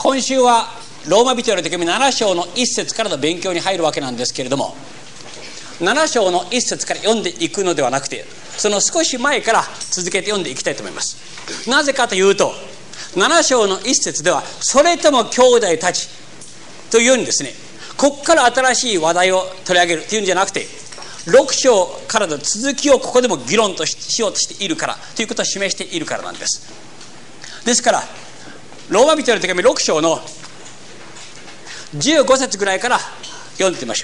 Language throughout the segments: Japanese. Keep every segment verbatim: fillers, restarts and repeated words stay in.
今週はローマ人への手紙なな章のいっ節からの勉強に入るわけなんですけれども、なな章のいっ節から読んでいくのではなくて、その少し前から続けて読んでいきたいと思います。なぜかというと、なな章のいっ節ではそれとも兄弟たちというようにですね、ここから新しい話題を取り上げるというんじゃなくて、ろく章からの続きをここでも議論と し, しようとしているからということを示しているからなんです。ですからローマ人への手紙ろく章のじゅうご節ぐらいから読んでみましょ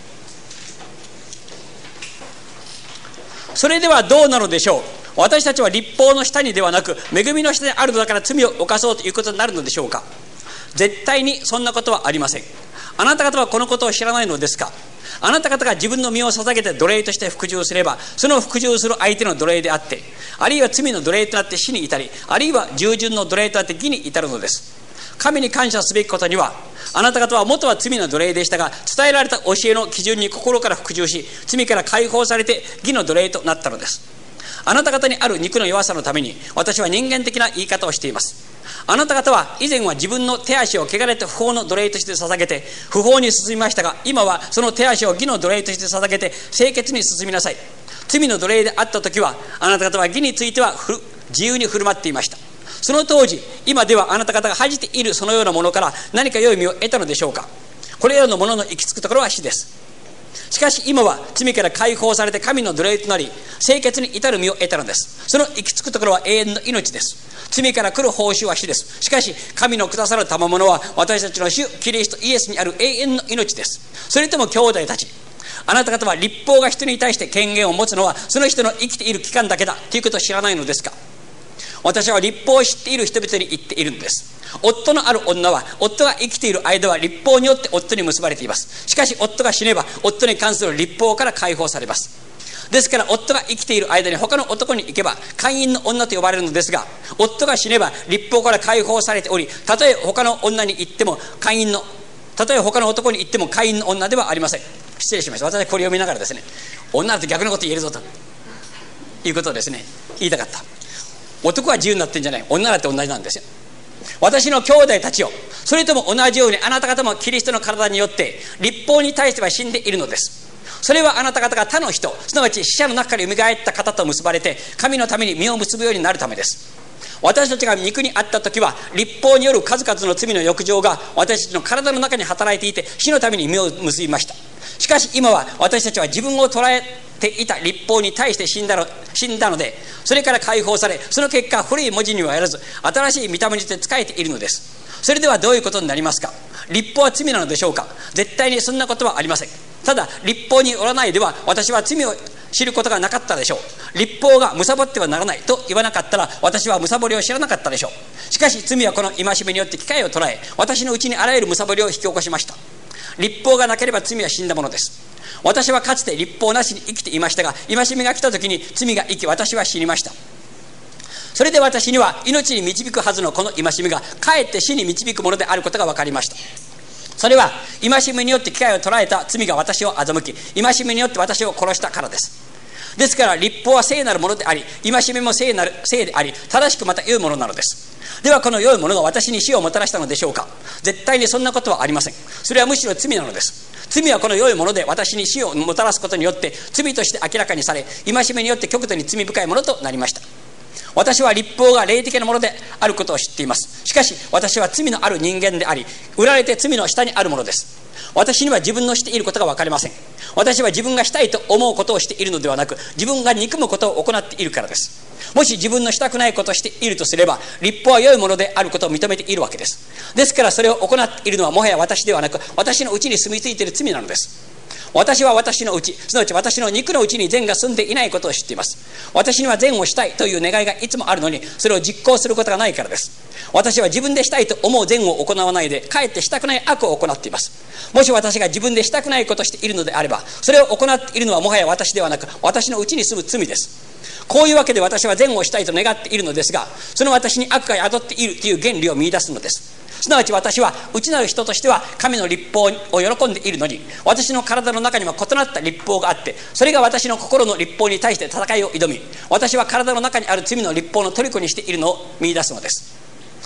う。それではどうなのでしょう。私たちは律法の下にではなく恵みの下にあるのだから罪を犯そうということになるのでしょうか。絶対にそんなことはありません。あなた方はこのことを知らないのですか。あなた方が自分の身を捧げて奴隷として服従すれば、その服従する相手の奴隷であって、あるいは罪の奴隷となって死に至り、あるいは従順の奴隷となって義に至るのです。神に感謝すべきことには、あなた方は元は罪の奴隷でしたが、伝えられた教えの基準に心から服従し、罪から解放されて義の奴隷となったのです。あなた方にある肉の弱さのために、私は人間的な言い方をしています。あなた方は以前は自分の手足を汚れて不法の奴隷として捧げて不法に進みましたが、今はその手足を義の奴隷として捧げて清潔に進みなさい。罪の奴隷であった時は、あなた方は義については自由に振る舞っていました。その当時、今ではあなた方が恥じているそのようなものから何か良い実を得たのでしょうか。これらのものの行き着くところは死です。しかし今は罪から解放されて神の奴隷となり、清潔に至る実を得たのです。その行き着くところは永遠の命です。罪から来る報酬は死です。しかし神のくださる賜物は私たちの主キリストイエスにある永遠の命です。それとも兄弟たち、あなた方は律法が人に対して権限を持つのはその人の生きている期間だけだということを知らないのですか。私は律法を知っている人々に言っているのです。夫のある女は夫が生きている間は律法によって夫に結ばれています。しかし夫が死ねば夫に関する律法から解放されます。ですから夫が生きている間に他の男に行けば姦淫の女と呼ばれるのですが、夫が死ねば律法から解放されており、たとえ他の女に行っても姦淫のたとえ他の男に行っても姦淫の女ではありません。失礼しました。私はこれ読みながらですね、女だと逆のこと言えるぞということをですね言いたかった。男は自由になってんじゃない、女だって同じなんですよ。私の兄弟たちよ、それとも同じようにあなた方もキリストの体によって律法に対しては死んでいるのです。それはあなた方が他の人、すなわち死者の中から蘇った方と結ばれて神のために実を結ぶようになるためです。私たちが肉にあった時は律法による数々の罪の欲情が私たちの体の中に働いていて死のために実を結びました。しかし今は私たちは自分を捉えていた律法に対して死んだの、死んだので、それから解放され、その結果古い文字にはやらず新しい御霊にして仕えているのです。それではどういうことになりますか。律法は罪なのでしょうか。絶対にそんなことはありません。ただ律法によらないでは私は罪を知ることがなかったでしょう。律法が貪ってはならないと言わなかったら私は貪りを知らなかったでしょう。しかし罪はこの戒めによって機会を捉え、私のうちにあらゆる貪りを引き起こしました。律法がなければ罪は死んだものです。私はかつて律法なしに生きていましたが、戒めが来た時に罪が生き私は死にました。それで私には命に導くはずのこの戒めがかえって死に導くものであることが分かりました。それは戒めによって機会を捉えた罪が私を欺き、戒めによって私を殺したからです。ですから律法は聖なるものであり、戒めも聖なる聖であり、正しくまた良いものなのです。ではこの良いものが私に死をもたらしたのでしょうか。絶対にそんなことはありません。それはむしろ罪なのです。罪はこの良いもので私に死をもたらすことによって罪として明らかにされ、戒めによって極度に罪深いものとなりました。私は律法が霊的なものであることを知っています。しかし私は罪のある人間であり、売られて罪の下にあるものです。私には自分のしていることが分かりません。私は自分がしたいと思うことをしているのではなく、自分が憎むことを行っているからです。もし自分のしたくないことをしているとすれば、律法は良いものであることを認めているわけです。ですからそれを行っているのはもはや私ではなく、私のうちに住み着いている罪なのです。私は私のうち、すなわち私の肉のうちに善が住んでいないことを知っています。私には善をしたいという願いがいつもあるのに、それを実行することがないからです。私は自分でしたいと思う善を行わないで、かえってしたくない悪を行っています。もし私が自分でしたくないことをしているのであれば、それを行っているのはもはや私ではなく、私のうちに住む罪です。こういうわけで私は善をしたいと願っているのですが、その私に悪が宿っているという原理を見出すのです。すなわち私は内なる人としては神の律法を喜んでいるのに、私の体の中には異なった律法があって、それが私の心の律法に対して戦いを挑み、私は体の中にある罪の律法の虜にしているのを見出すのです。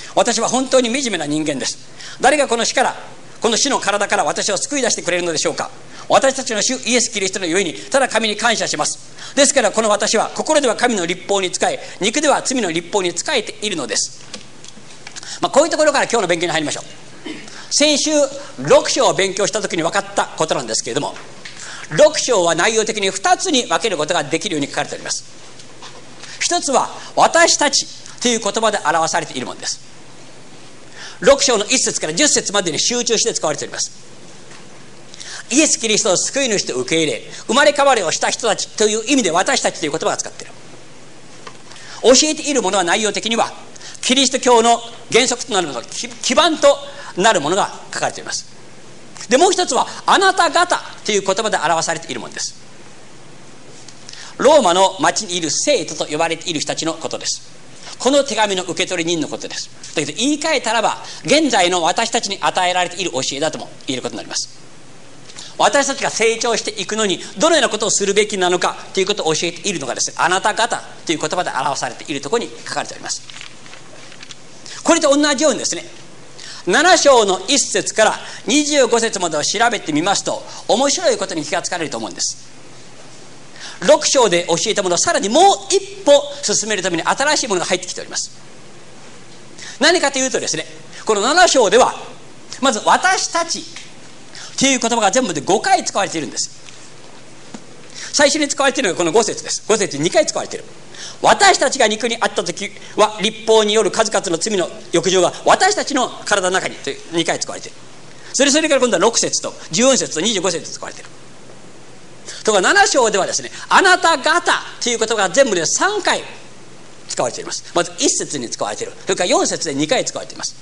私は本当に惨めな人間です。誰がこの死からこの死の体から私を救い出してくれるのでしょうか。私たちの主イエス・キリストのゆえにただ神に感謝します。ですからこの私は心では神の律法に仕え、肉では罪の律法に仕えているのです。まあ、こういうところから今日の勉強に入りましょう。先週ろく章を勉強した時に分かったことなんですけれども、ろく章は内容的にふたつに分けることができるように書かれております。一つは私たちという言葉で表されているものです。ろく章のいっ節からじゅっ節までに集中して使われております。イエス・キリストを救い主と受け入れ、生まれ変わりをした人たちという意味で私たちという言葉を使っている。教えているものは内容的にはキリスト教の原則となるもの、基盤となるものが書かれています。でもう一つはあなた方という言葉で表されているものです。ローマの町にいる生徒と呼ばれている人たちのことです。この手紙の受け取り人のことです。だけど言い換えたらば現在の私たちに与えられている教えだとも言えることになります。私たちが成長していくのにどのようなことをするべきなのかということを教えているのがですね、あなた方という言葉で表されているところに書かれております。これと同じようにですね、なな章のいっ節からにじゅうご節までを調べてみますと面白いことに気がつかれると思うんです。ろく章で教えたものをさらにもう一歩進めるために新しいものが入ってきております。何かというとですね、このなな章ではまず私たちという言葉が全部でごかい使われているんです。最初に使われているのがこのご節です。ご節にかい使われている。私たちが肉にあった時は律法による数々の罪の欲情が私たちの体の中にとにかい使われている。それそれから今度はろく節とじゅうよん節とにじゅうご節使われている。ところがなな章ではですね、あなた方という言葉が全部でさんかい使われています。まずいっ節に使われている。それからよん節でにかい使われています。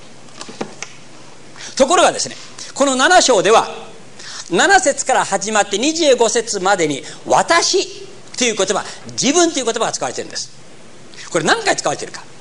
ところがですね、このなな章ではなな節から始まってにじゅうご節までに私という言葉、自分という言葉が使われているんです。これ何回使われているか。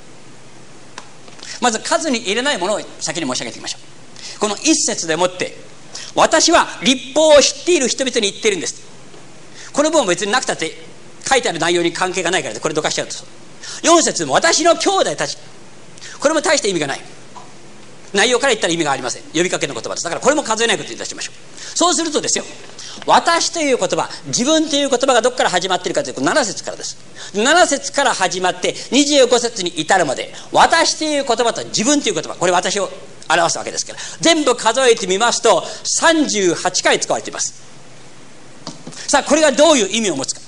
まず数に入れないものを先に申し上げていきましょう。このいっ節でもって私は律法を知っている人々に言っているんです。この文は別になくたって書いてある内容に関係がないからこれどかしちゃうと。よん節も私の兄弟たち、これも大した意味がない。内容から言ったら意味がありません。呼びかけの言葉です。だからこれも数えないことにいたしましょう。そうするとですよ、私という言葉、自分という言葉がどこから始まっているかというとなな節からです。なな節から始まってにじゅうご節に至るまで私という言葉と自分という言葉、これ私を表すわけですから、全部数えてみますとさんじゅうはちかい使われています。さあこれがどういう意味を持つか。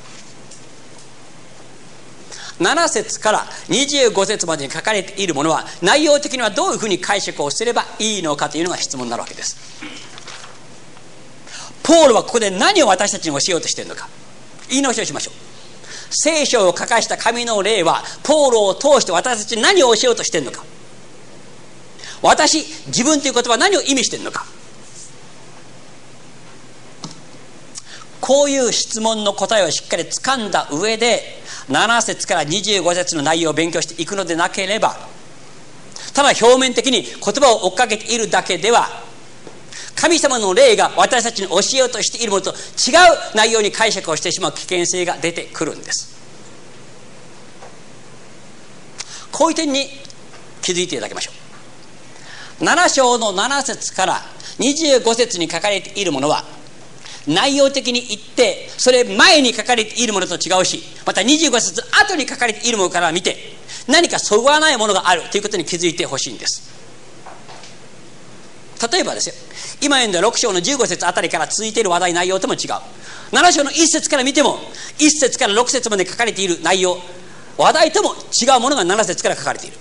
なな節からにじゅうご節までに書かれているものは内容的にはどういうふうに解釈をすればいいのかというのが質問になるわけです。ポールはここで何を私たちに教えようとしているのか。言い直しをしましょう。聖書を書かした神の霊はポールを通して私たちに何を教えようとしているのか。私、自分という言葉は何を意味しているのか。こういう質問の答えをしっかり掴んだ上でなな節からにじゅうご節の内容を勉強していくのでなければ、ただ表面的に言葉を追っかけているだけでは神様の霊が私たちに教えようとしているものと違う内容に解釈をしてしまう危険性が出てくるんです。こういう点に気づいていただきましょう。なな章のなな節からにじゅうご節に書かれているものは内容的に言ってそれ前に書かれているものと違うし、またにじゅうご節後に書かれているものから見て何かそぐわないものがあるということに気づいてほしいんです。例えばですよ、今読んだろく章のじゅうご節あたりから続いている話題内容とも違う。なな章のいっ節から見てもいっ節からろく節まで書かれている内容、話題とも違うものがなな節から書かれている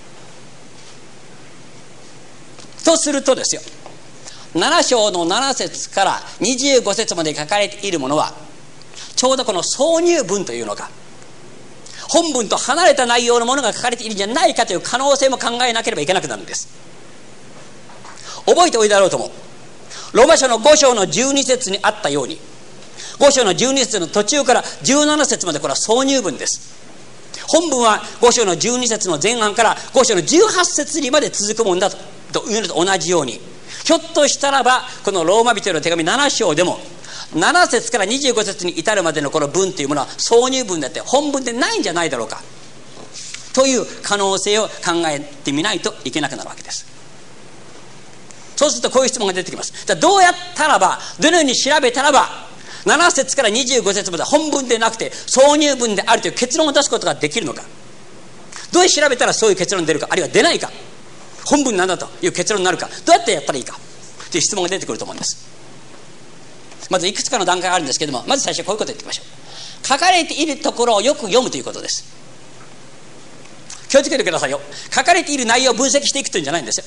とするとですよ、なな章のなな節からにじゅうご節まで書かれているものはちょうどこの挿入文というのか、本文と離れた内容のものが書かれているんじゃないかという可能性も考えなければいけなくなるんです。覚えておいであろうとも、ローマ書のご章のじゅうに節にあったようにご章のじゅうに節の途中からじゅうなな節までこれは挿入文です。本文はご章のじゅうに節の前半からご章のじゅうはち節にまで続くものだ と, というのと同じように、ひょっとしたらばこのローマ人への手紙なな章でもなな節からにじゅうご節に至るまでのこの文というものは挿入文だって本文でないんじゃないだろうかという可能性を考えてみないといけなくなるわけです。そうするとこういう質問が出てきます。じゃあどうやったらば、どのように調べたらばなな節からにじゅうご節まで本文でなくて挿入文であるという結論を出すことができるのか、どうやって調べたらそういう結論が出るか、あるいは出ないか、本文なんだという結論になるか、どうやってやったらいいかという質問が出てくると思うんです。まずいくつかの段階があるんですけども、まず最初こういうことを言ってみましょう。書かれているところをよく読むということです。気をつけてくださいよ。書かれている内容を分析していくというんじゃないんですよ。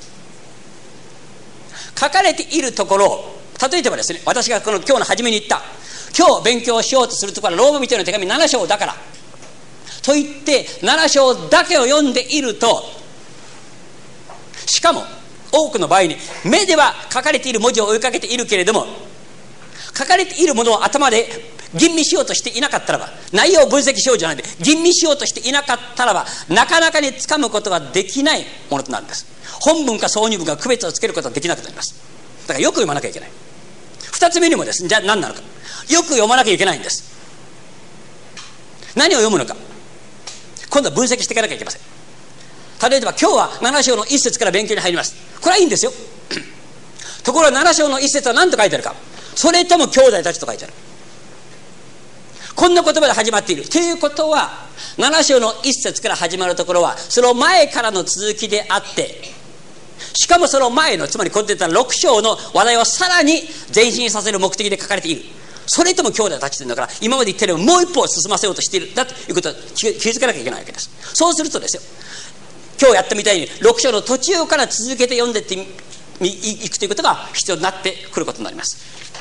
書かれているところを、例えばですね、私がこの今日の初めに言った今日勉強しようとするところはローマ人への手紙なな章だからと言ってなな章だけを読んでいると、しかも多くの場合に目では書かれている文字を追いかけているけれども、書かれているものを頭で吟味しようとしていなかったらば、内容を分析しようじゃないで吟味しようとしていなかったらば、なかなかにつかむことができないものとなるんです。本文か挿入文か区別をつけることができなくなります。だからよく読まなきゃいけない。二つ目にもですね、じゃあ何なのか、よく読まなきゃいけないんです。何を読むのか、今度は分析していかなきゃいけません。例えば今日はなな章の一節から勉強に入ります。これはいいんですよ。ところがなな章の一節は何と書いてあるか、それとも兄弟たちと書いてある。こんな言葉で始まっているということは、なな章の一節から始まるところはその前からの続きであって、しかもその前の、つまりこういったろく章の話題をさらに前進させる目的で書かれている。それとも兄弟たちというのだから、今まで言ったようにもう一歩進ませようとしているんだということを気づかなきゃいけないわけです。そうするとですよ、今日やったみたいにろく章の途中から続けて読んでいっていくということが必要になってくることになります。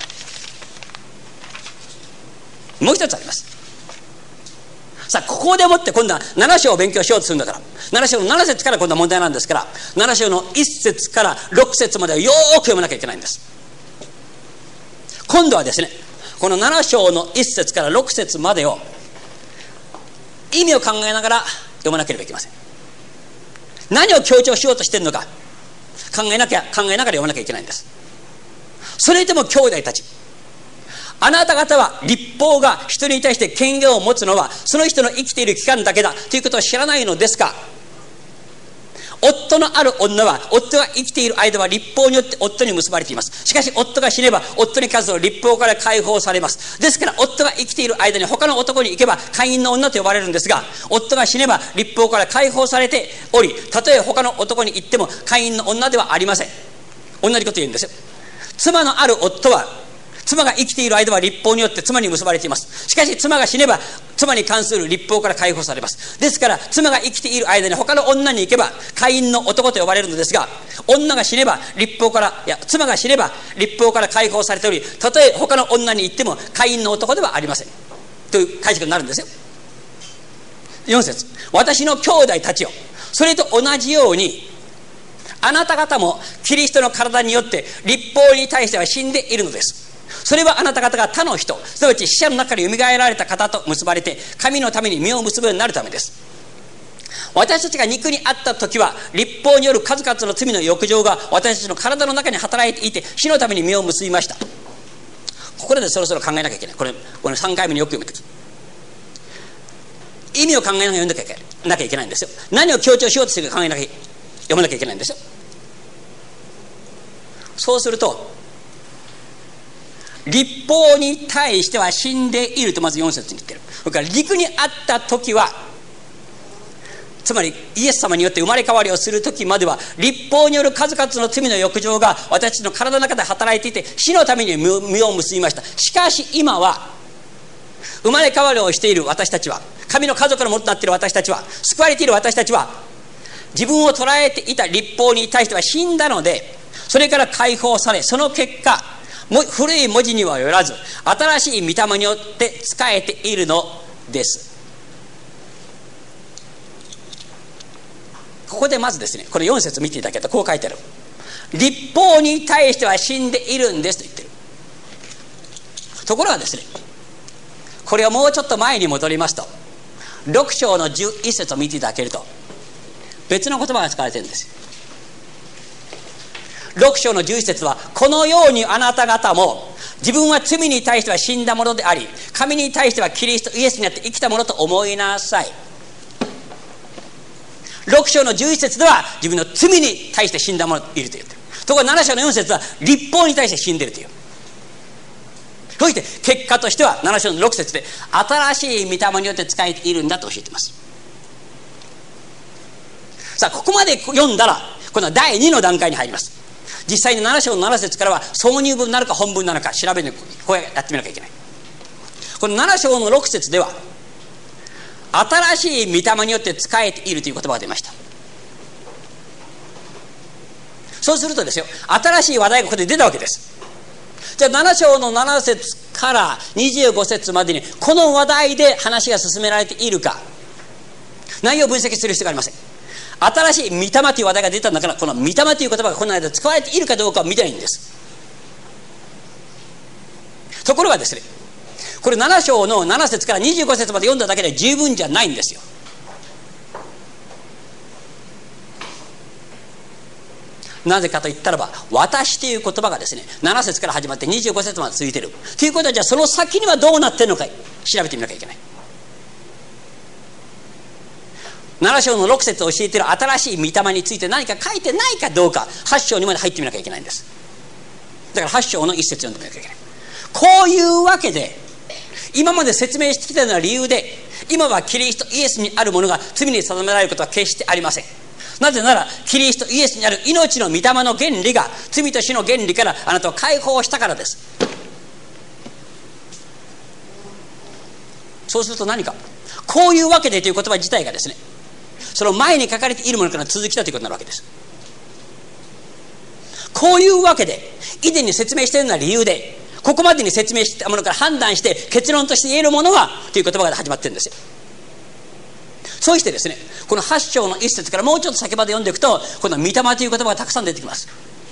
もう一つあります。さあここでもって今度はなな章を勉強しようとするんだから、なな章のなな節から今度は問題なんですから、なな章のいち節からろく節までをよーく読まなきゃいけないんです。今度はですね、このなな章のいち節からろく節までを意味を考えながら読まなければいけません。何を強調しようとしているのか考えなきゃ考えながら読まなきゃいけないんです。それでも兄弟たち、あなた方は律法が人に対して権限を持つのはその人の生きている期間だけだということを知らないのですか。夫のある女は夫が生きている間は律法によって夫に結ばれています。しかし夫が死ねば夫に関する律法から解放されます。ですから夫が生きている間に他の男に行けば会員の女と呼ばれるんですが、夫が死ねば律法から解放されており、たとえ他の男に行っても会員の女ではありません。同じこと言うんですよ。妻のある夫は妻が生きている間は律法によって妻に結ばれています。しかし妻が死ねば妻に関する律法から解放されます。ですから妻が生きている間に他の女に行けば会員の男と呼ばれるのですが、女が死ねば律法からいや妻が死ねば律法から解放されており、たとえ他の女に行っても会員の男ではありませんという解釈になるんですよ。よん節、私の兄弟たちよ、それと同じようにあなた方もキリストの体によって律法に対しては死んでいるのです。それはあなた方が他の人、すなわち死者の中からよみがえられた方と結ばれて神のために実を結ぶようになるためです。私たちが肉にあった時は律法による数々の罪の欲情が私たちの体の中に働いていて死のために実を結びました。ここでそろそろ考えなきゃいけない。これこれさんかいめによく読むとき意味を考えながら読んでなきゃいけないんですよ。何を強調しようとするか考えなきゃ読まなきゃいけないんですよ。そうすると律法に対しては死んでいるとまずよん節に言ってる。それから陸にあった時は、つまりイエス様によって生まれ変わりをする時までは律法による数々の罪の欲情が私たちの体の中で働いていて死のために実を結びました。しかし今は生まれ変わりをしている私たちは、神の家族のものとなっている私たちは、救われている私たちは自分を捉えていた律法に対しては死んだので、それから解放され、その結果古い文字にはよらず新しい御霊によって仕えているのです。ここでまずですね、これよん節見ていただけるとこう書いてある。律法に対しては死んでいるんですと言ってる。ところがですね、これをもうちょっと前に戻りますとろく章のじゅういち節を見ていただけると別の言葉が使われているんです。ろく章のじゅういち節は、このようにあなた方も自分は罪に対しては死んだものであり、神に対してはキリストイエスによって生きたものと思いなさい。 ろく章のじゅういち節では自分の罪に対して死んだ者がいると言ってる。ところがなな章のよん節は律法に対して死んでいるという。そして結果としてはなな章のろく節で新しい御霊によって仕えているんだと教えています。さあここまで読んだらこのだいにの段階に入ります。実際になな章のなな節からは挿入文なのか本文なのか調べる、こうやってみなきゃいけない。このなな章のろく節では新しい御霊によって仕えているという言葉が出ました。そうするとですよ、新しい話題がここで出たわけです。じゃあなな章のなな節からにじゅうご節までにこの話題で話が進められているか、内容を分析する必要がありません。新しい御霊という話題が出たんだから、この御霊という言葉がこの間使われているかどうかを見てないんです。ところがですね、これなな章のなな節からにじゅうご節まで読んだだけで十分じゃないんですよ。なぜかと言ったらば、私という言葉がですね、なな節から始まってにじゅうご節まで続いているということは、じゃあその先にはどうなっているのか調べてみなきゃいけない。なな章のろく節を教えている新しい御霊について何か書いてないかどうか、はち章にまで入ってみなきゃいけないんです。だからはち章のいち節読んでみなきゃいけない。こういうわけで今まで説明してきたような理由で、今はキリストイエスにあるものが罪に定められることは決してありません。なぜならキリストイエスにある命の御霊の原理が罪と死の原理からあなたを解放したからです。そうすると何か、こういうわけでという言葉自体がですね、その前に書かれているものから続きだということになるわけです。こういうわけで以前に説明したような理由で、ここまでに説明したものから判断して結論として言えるものはという言葉が始まってるんですよ。そうしてですね、このはち章のいち節からもうちょっと先まで読んでいくと、この御霊という言葉がたくさん出てきます。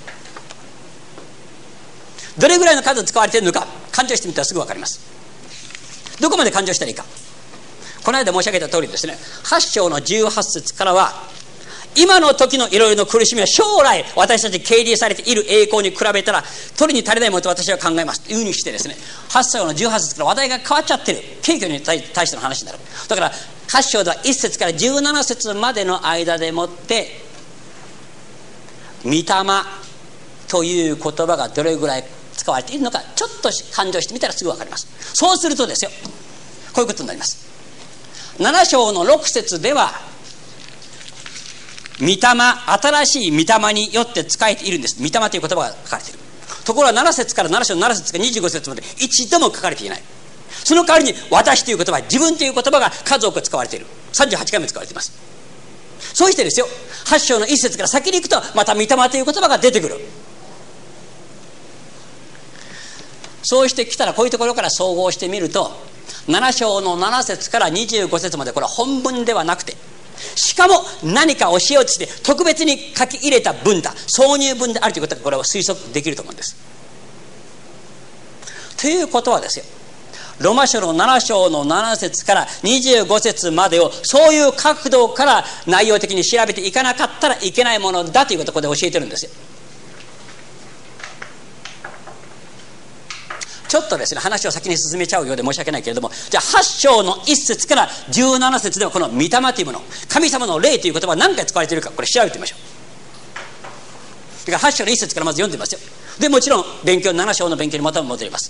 どれぐらいの数使われているのか勘定してみたらすぐ分かります。どこまで勘定したらいいか。この間申し上げた通りですね、はち章のじゅうはち節からは今の時のいろいろな苦しみは将来私たちに掲示されている栄光に比べたら取りに足りないものと私は考えますというふうにしてですね、はち章のじゅうはち節から話題が変わっちゃってる、景挙に対しての話になる。だからはち章ではいち節からじゅうなな節までの間でもって御霊という言葉がどれぐらい使われているのかちょっと勘定してみたらすぐ分かります。そうするとですよ、こういうことになります。なな章のろく節では御霊、新しい御霊によって使えているんです。御霊という言葉が書かれている。ところがなな節からなな章のなな節からにじゅうご節まで一度も書かれていない。その代わりに私という言葉、自分という言葉が数多く使われている。さんじゅうはちかいめ使われています。そうしてですよ、はち章のいち節から先に行くとまた御霊という言葉が出てくる。そうしてきたらこういうところから総合してみると、なな章のなな節からにじゅうご節まで、これは本文ではなくて、しかも何か教えをして特別に書き入れた文だ、挿入文であるということがこれは推測できると思うんです。ということはですよ、ロマ書のなな章のなな節からにじゅうご節までをそういう角度から内容的に調べていかなかったらいけないものだということをここで教えてるんですよ。ちょっとですね、話を先に進めちゃうようで申し訳ないけれども、じゃあはち章のいち節からじゅうなな節ではこの御霊というもの、神様の霊という言葉は何回使われているか、これ調べてみましょう。だからはち章のいち節からまず読んでみますよ。でもちろん勉強なな章の勉強にまた戻ります。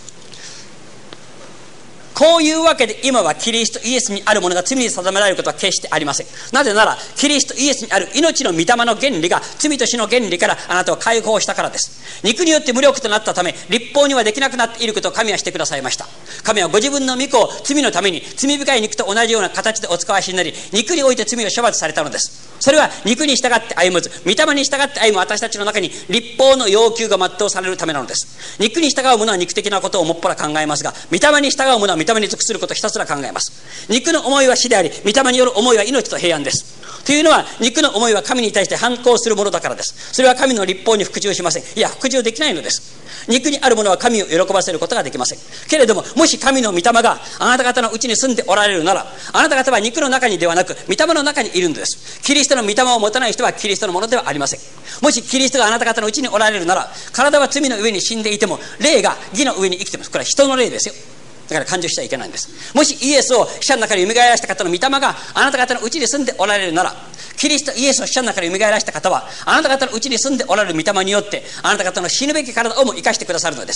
こういうわけで今はキリストイエスにあるものが罪に定められることは決してありません。なぜならキリストイエスにある命の御霊の原理が罪と死の原理からあなたを解放したからです。肉によって無力となったため律法にはできなくなっていることを神はしてくださいました。神はご自分の御子を罪のために罪深い肉と同じような形でお使わしになり、肉において罪を処罰されたのです。それは肉に従って歩むず、御霊に従って歩む私たちの中に律法の要求が全うされるためなのです。肉に従う者は肉的なことをもっぱら考えますが、御霊に従う者は御霊に尽くすることをひたすら考えます。肉の思いは死であり、御霊による思いは命と平安です。というのは肉の思いは神に対して反抗するものだからです。それは神の律法に服従しません。いや、服従できないのです。肉にあるものは神を喜ばせることができません。けれども、もし神の御霊があなた方のうちに住んでおられるなら、あなた方は肉の中にではなく御霊の中にいるのです。キリストの御霊を持たない人はキリストのものではありません。もしキリストがあなた方のうちにおられるなら、体は罪の上に死んでいても霊が義の上に生きています。これは人の霊ですよ。 だから感情しちゃいけないんです。もしイエスを死者の中に蘇らした方の御霊があなた方のうちに住んでおられるなら、キリストイエスを死者の中に蘇らした方はあなた方のうちに住んでおられる御霊によってあなた方の死ぬべき体をも生かしてくださるのです。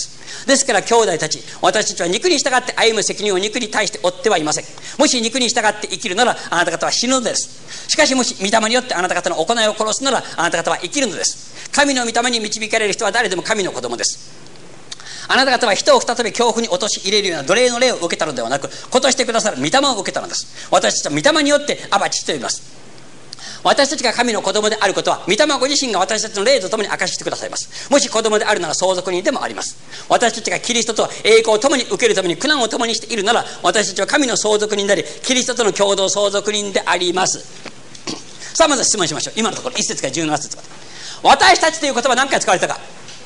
ですから兄弟たち、私たちは肉に従って歩む責任を肉に対して負ってはいません。もし肉に従って生きるならあなた方は死ぬのです。しかしもし御霊によってあなた方の行いを殺すならあなた方は生きるのです。神の御霊に導かれる人は誰でも神の子供です。あなた方は人を再び恐怖に陥れるような奴隷の霊を受けたのではなく、子としてくださる御霊を受けたのです。私たちは御霊によってアバ父と呼びます。私たちが神の子供であることは御霊ご自身が私たちの霊とともに明かしてくださいます。もし子供であるなら相続人でもあります。私たちがキリストと栄光を共に受けるために苦難を共にしているなら、私たちは神の相続人でありキリストとの共同相続人であります。さあまず質問しましょう。今のところいっ節からじゅうなな節まで。私たちという言葉は何回使われたか。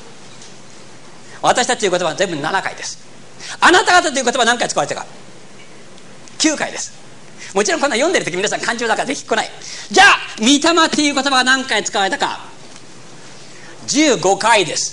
私たちという言葉は全部ななかいです。あなた方という言葉は何回使われたか。きゅうかいです。もちろんこんな読んでる時皆さん感情だからできっこない。じゃあ御霊っていう言葉が何回使われたか。じゅうごかいです。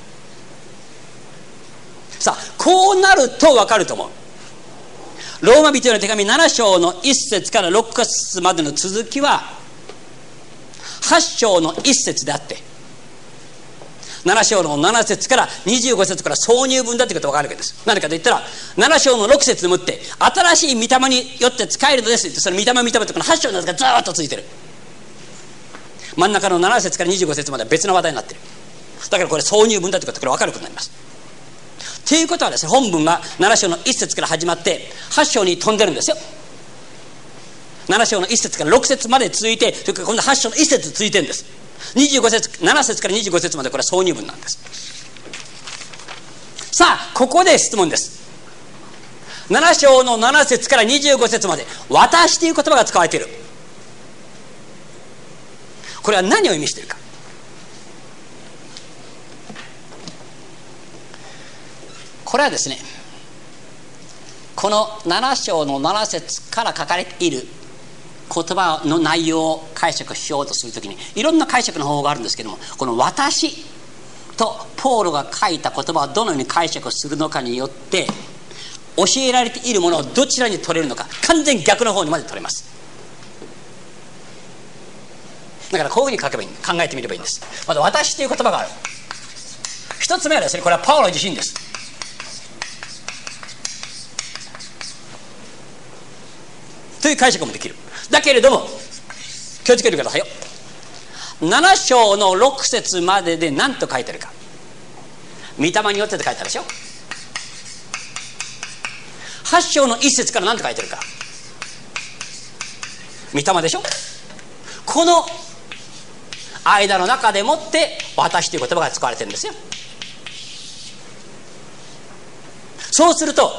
さあこうなると分かると思う。ローマ人への手紙なな章のいっ節からろく節までの続きははち章のいっ節であって、なな章のなな節からにじゅうご節から挿入文だということが分かるわけです。何かと言ったらなな章のろく節でもって新しい御霊によって使えるのですって、その御霊御霊ってこのはち章のやつがずっと続いてる。真ん中のなな節からにじゅうご節までは別の話題になってる。だからこれ挿入文だということがこれ分かることになります。ということはですね、本文がなな章のいっ節から始まってはち章に飛んでるんですよ。なな章のいっ節からろく節まで続いて、それから今度はち章のいっ節続いてるんです。にじゅうご節、なな節からにじゅうご節までこれは挿入文なんです。さあここで質問です。なな章のなな節からにじゅうご節まで私という言葉が使われている。これは何を意味しているか。これはですね、このなな章のなな節から書かれている言葉の内容を解釈しようとするときにいろんな解釈の方法があるんですけども、この私とポールが書いた言葉をどのように解釈するのかによって教えられているものをどちらに取れるのか、完全に逆の方にまで取れます。だからこういうふうに書けばいい、考えてみればいいんです。まず私という言葉がある。一つ目はですね、これはパウロ自身ですという解釈もできる。だけれども気をつけてくださいよ。なな章のろく節までで何と書いてあるか。御霊によってと書いてあるでしょ。はち章のいっ節から何と書いてあるか。御霊でしょ。この間の中でもって私という言葉が使われてるんですよ。そうすると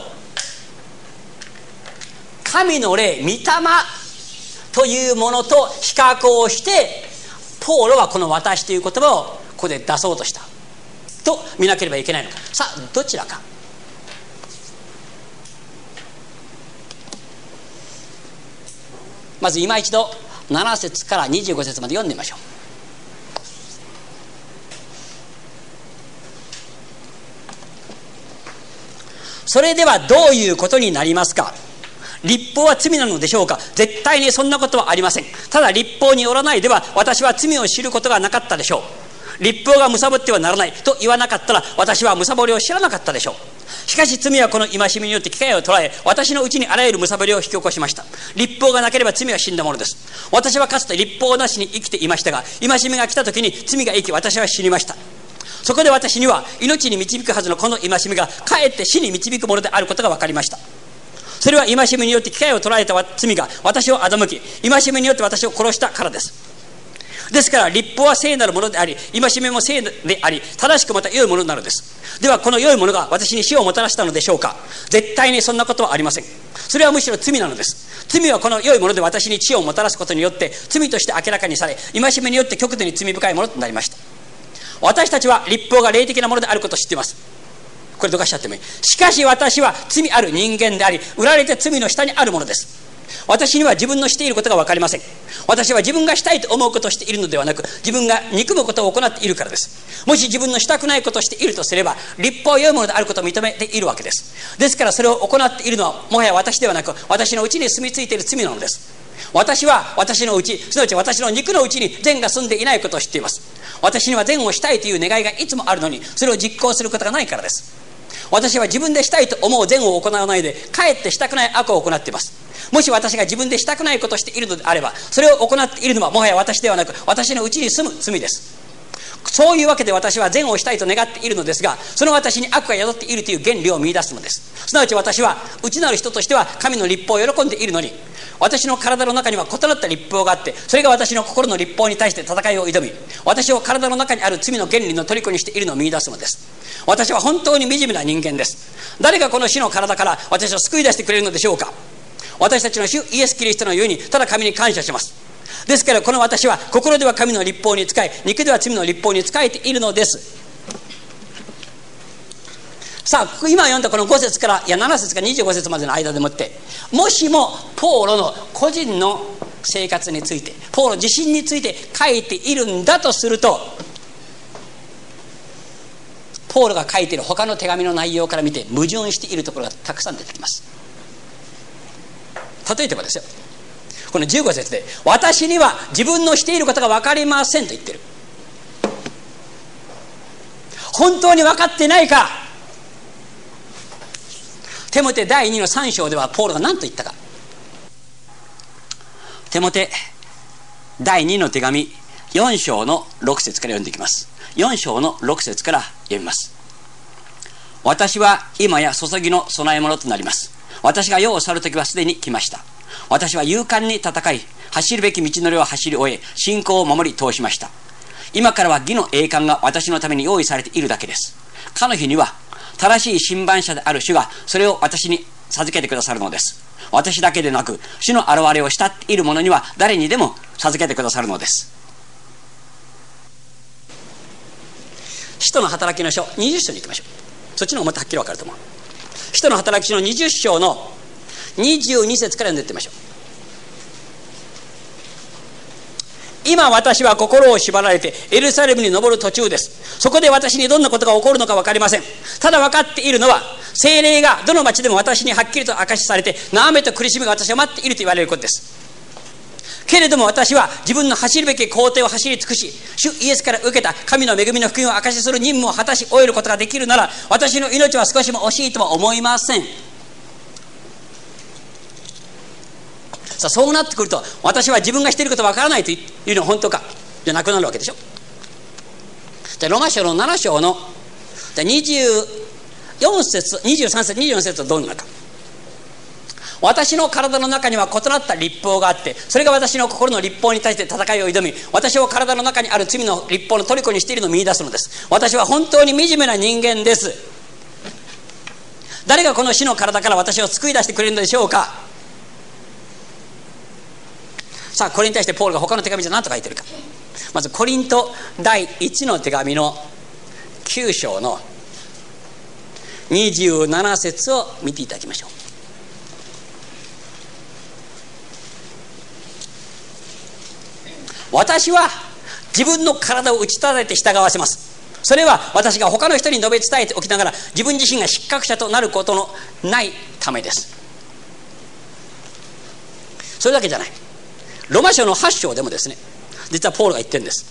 神の霊、御霊というものと比較をしてポーロはこの私という言葉をここで出そうとしたと見なければいけないのか。さあどちらか。まず今一度なな節からにじゅうご節まで読んでみましょう。それではどういうことになりますか。律法は罪なのでしょうか。絶対にそんなことはありません。ただ律法によらないでは私は罪を知ることがなかったでしょう。律法が貪ってはならないと言わなかったら私は貪りを知らなかったでしょう。しかし罪はこの戒めによって機会を捉え、私のうちにあらゆる貪りを引き起こしました。律法がなければ罪は死んだものです。私はかつて律法なしに生きていましたが、戒めが来た時に罪が生き私は死にました。そこで私には命に導くはずのこの戒めがかえって死に導くものであることが分かりました。それは戒めによって機会を捉えた罪が私を欺き、戒めによって私を殺したからです。ですから律法は聖なるものであり、戒めも聖であり、正しくまた良いものなのです。ではこの良いものが私に死をもたらしたのでしょうか。絶対にそんなことはありません。それはむしろ罪なのです。罪はこの良いもので私に死をもたらすことによって罪として明らかにされ、戒めによって極度に罪深いものとなりました。私たちは律法が霊的なものであることを知っています。これどかしちゃってもいい。しかし私は罪ある人間であり、売られて罪の下にあるものです。 私には自分のしていることが分かりません。私は自分がしたいと思うことをしているのではなく、自分が憎むことを行っているからです。もし自分のしたくないことをしているとすれば、律法を読むものであることを認めているわけです。ですからそれを行っているのはもはや私ではなく、私のうちに住み着いている罪なのです。私は私のうち、すなわち私の肉のうちに善が住んでいないことを知っています。私には善をしたいという願いがいつもあるのに、それを実行することがないからです。私は自分でしたいと思う善を行わないで、かえってしたくない悪を行っています。もし私が自分でしたくないことをしているのであれば、それを行っているのはもはや私ではなく、私のうちに住む罪です。そういうわけで私は善をしたいと願っているのですが、その私に悪が宿っているという原理を見出すのです。すなわち私は内なる人としては神の律法を喜んでいるのに、私の体の中には異なった律法があって、それが私の心の律法に対して戦いを挑み、私を体の中にある罪の原理の虜にしているのを見出すのです。私は本当に惨めな人間です。誰がこの死の体から私を救い出してくれるのでしょうか。私たちの主イエス・キリストのゆえにただ神に感謝します。ですからこの私は心では神の律法に仕え、肉では罪の律法に仕えているのです。さあ今読んだこのご節から、いやなな節からにじゅうご節までの間でもって、もしもポーロの個人の生活について、ポーロ自身について書いているんだとすると、ポーロが書いている他の手紙の内容から見て矛盾しているところがたくさん出てきます。例えばですよ、このじゅうご節で、私には自分のしていることが分かりませんと言ってる。本当に分かってないか。テモテだいにのさん章ではポールが何と言ったか。テモテだいにの手紙よん章のろく節から読んでいきます。よん章のろく節から読みます。私は今や注ぎの供え物となります。私が世を去るときはすでに来ました。私は勇敢に戦い、走るべき道のりを走り終え、信仰を守り通しました。今からは義の栄冠が私のために用意されているだけです。かの日には正しい審判者である主がそれを私に授けてくださるのです。私だけでなく、主の現れを慕っている者には誰にでも授けてくださるのです。使徒の働きの書にじゅっ章に行きましょう。そっちの方がもっとはっきり分かると思う。使徒の働き書のにじゅっ章のにじゅうに節から読んでいってみましょう。今私は心を縛られてエルサレムに登る途中です。そこで私にどんなことが起こるのか分かりません。ただ分かっているのは、聖霊がどの町でも私にはっきりと明かしされて、悩みと苦しみが私を待っていると言われることです。けれども私は自分の走るべき工程を走り尽くし、主イエスから受けた神の恵みの福音を証しする任務を果たし終えることができるなら、私の命は少しも惜しいとは思いません。さあそうなってくると、私は自分がしていることわからないというのは本当かじゃなくなるわけでしょ。じゃあローマ書のなな章のじゃあにじゅうよん節、にじゅうさん節、にじゅうよん節はどうなるか。私の体の中には異なった律法があって、それが私の心の律法に対して戦いを挑み、私を体の中にある罪の律法の虜にしているのを見出すのです。私は本当に惨めな人間です。誰がこの死の体から私を救い出してくれるのでしょうか。さあこれに対してポールが他の手紙じゃ何と書いてるか。まずコリントだいいちの手紙のきゅう章のにじゅうなな節を見ていただきましょう。私は自分の体を打ち立てて従わせます。それは私が他の人に述べ伝えておきながら、自分自身が失格者となることのないためです。それだけじゃない。ロマ書のはち章でもですね、実はポールが言ってるんです。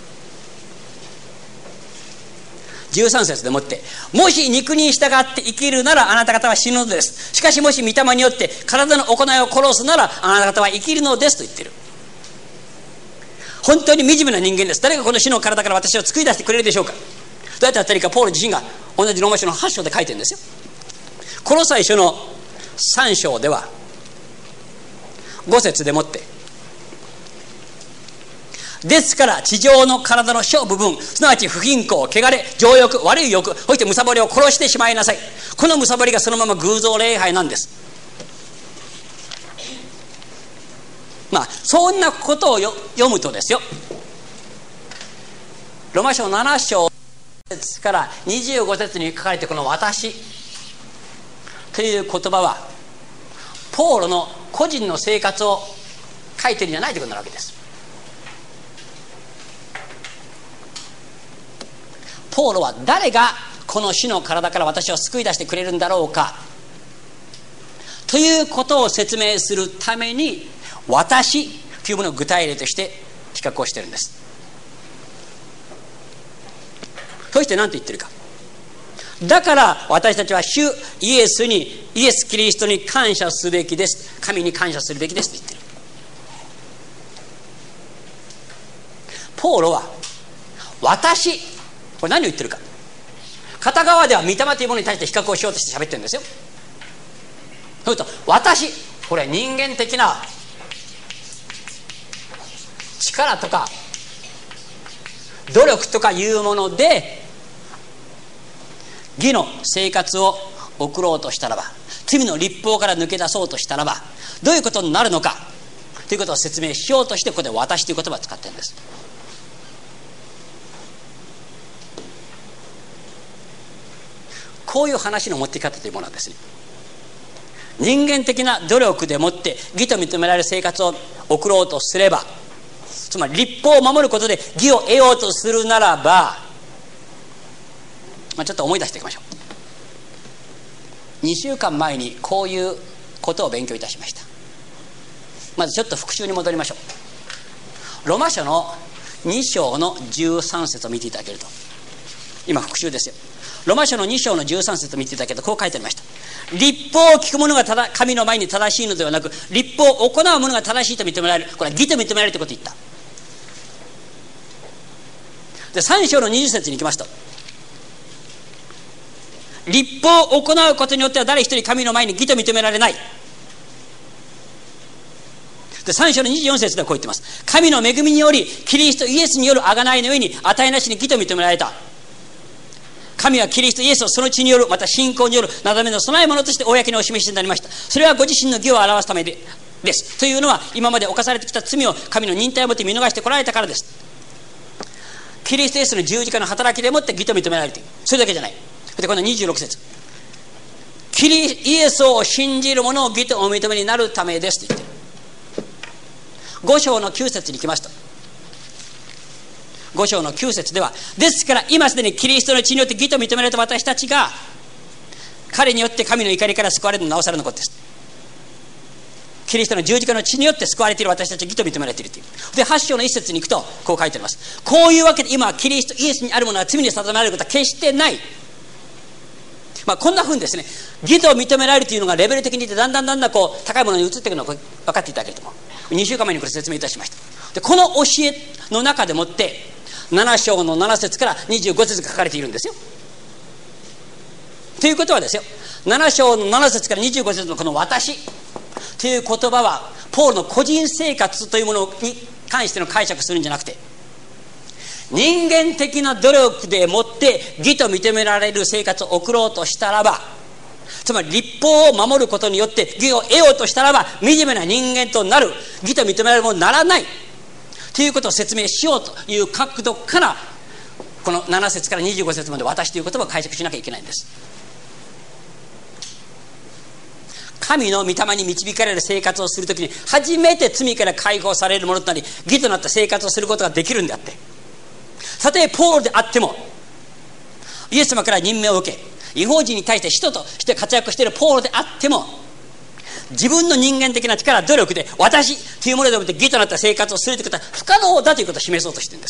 じゅうさん節でもって、もし肉に従って生きるならあなた方は死ぬのです。しかしもし御霊によって体の行いを殺すならあなた方は生きるのですと言ってる。本当に惨めな人間です。誰がこの死の体から私を救い出してくれるでしょうか。どうやってやったらいいか、ポール自身が同じローマ書のはち章で書いてるんですよ。この最初のさん章ではご節でもって、ですから地上の体の小部分、すなわち不均衡、汚れ、情欲、悪い欲、そして貪りを殺してしまいなさい。この貪りがそのまま偶像礼拝なんです。まあそんなことを読むとですよ、ロマ書なな章節からにじゅうご節に書かれてこの私という言葉はポールの個人の生活を書いてるんじゃないということになるわけです。ポーロは誰がこの死の体から私を救い出してくれるんだろうかということを説明するために、私というものを具体例として比較をしているんです。そして何と言ってるか。だから私たちは主イエスに、イエス・キリストに感謝すべきです、神に感謝するべきですと言ってる。ポーロは私、これ何を言ってるか。片側では御霊というものに対して比較をしようとして喋ってるんですよ。そうすると私、これ人間的な力とか努力とかいうもので義の生活を送ろうとしたらば、罪の律法から抜け出そうとしたらばどういうことになるのかということを説明しようとして、ここで私という言葉を使ってるんです。こういう話の持ってき方というものはですね、人間的な努力でもって義と認められる生活を送ろうとすれば、つまり律法を守ることで義を得ようとするならば、まあ、ちょっと思い出していきましょう。にしゅうかんまえにこういうことを勉強いたしました。まずちょっと復習に戻りましょう。ロマ書のに章のじゅうさん節を見ていただけると、今復習ですよ。ロマ書のに章のじゅうさん節を見ていただけるとこう書いてありました。律法を聞く者がただ神の前に正しいのではなく、律法を行う者が正しいと認められる。これは義と認められるということを言った。でさん章のにじゅう節に行きますと、律法を行うことによっては誰一人神の前に義と認められない。でさん章のにじゅうよん節ではこう言ってます。神の恵みによりキリストイエスによる贖いの上に値なしに義と認められた。神はキリストイエスをその血による、また信仰によるなだめの備え物として公にお示しになりました。それはご自身の義を表すためでですというのは、今まで犯されてきた罪を神の忍耐をもって見逃してこられたからです。キリストイエスの十字架の働きでもって義と認められている。それだけじゃない。でこのにじゅうろく節、キリイエスを信じる者を義とお認めになるためですと言っている。ご章のきゅう節に行きますと、ご章のきゅう節では、ですから今すでにキリストの血によって義と認められた私たちが彼によって神の怒りから救われるのなおさらのことです。キリストの十字架の血によって救われている私たちは義と認められているという。ではち章のいち節に行くとこう書いてあります。こういうわけで今はキリストイエスにあるものは罪に定められることは決してない。まあ、こんなふうにですね、義と認められるというのがレベル的にいってだんだんだんだんこう高いものに移っていくのが分かっていただけると思う。にしゅうかんまえにこれ説明いたしました。でこの教えの中でもってなな章のなな節からにじゅうご節が書かれているんですよ。ということはですよ、なな章のなな節からにじゅうご節のこの私という言葉はポールの個人生活というものに関しての解釈するんじゃなくて、人間的な努力でもって義と認められる生活を送ろうとしたらば、つまり律法を守ることによって義を得ようとしたらば惨めな人間となる、義と認められるものにならないということを説明しようという角度から、このなな節からにじゅうご節まで私という言葉を解釈しなきゃいけないんです。神の御霊に導かれる生活をするときに初めて罪から解放されるものとなり、義となった生活をすることができるんであって、たとえポールであっても、イエス様から任命を受け異邦人に対して使徒として活躍しているポールであっても、自分の人間的な力努力で私というものでもって義となった生活をするということは不可能だということを示そうとしているんです。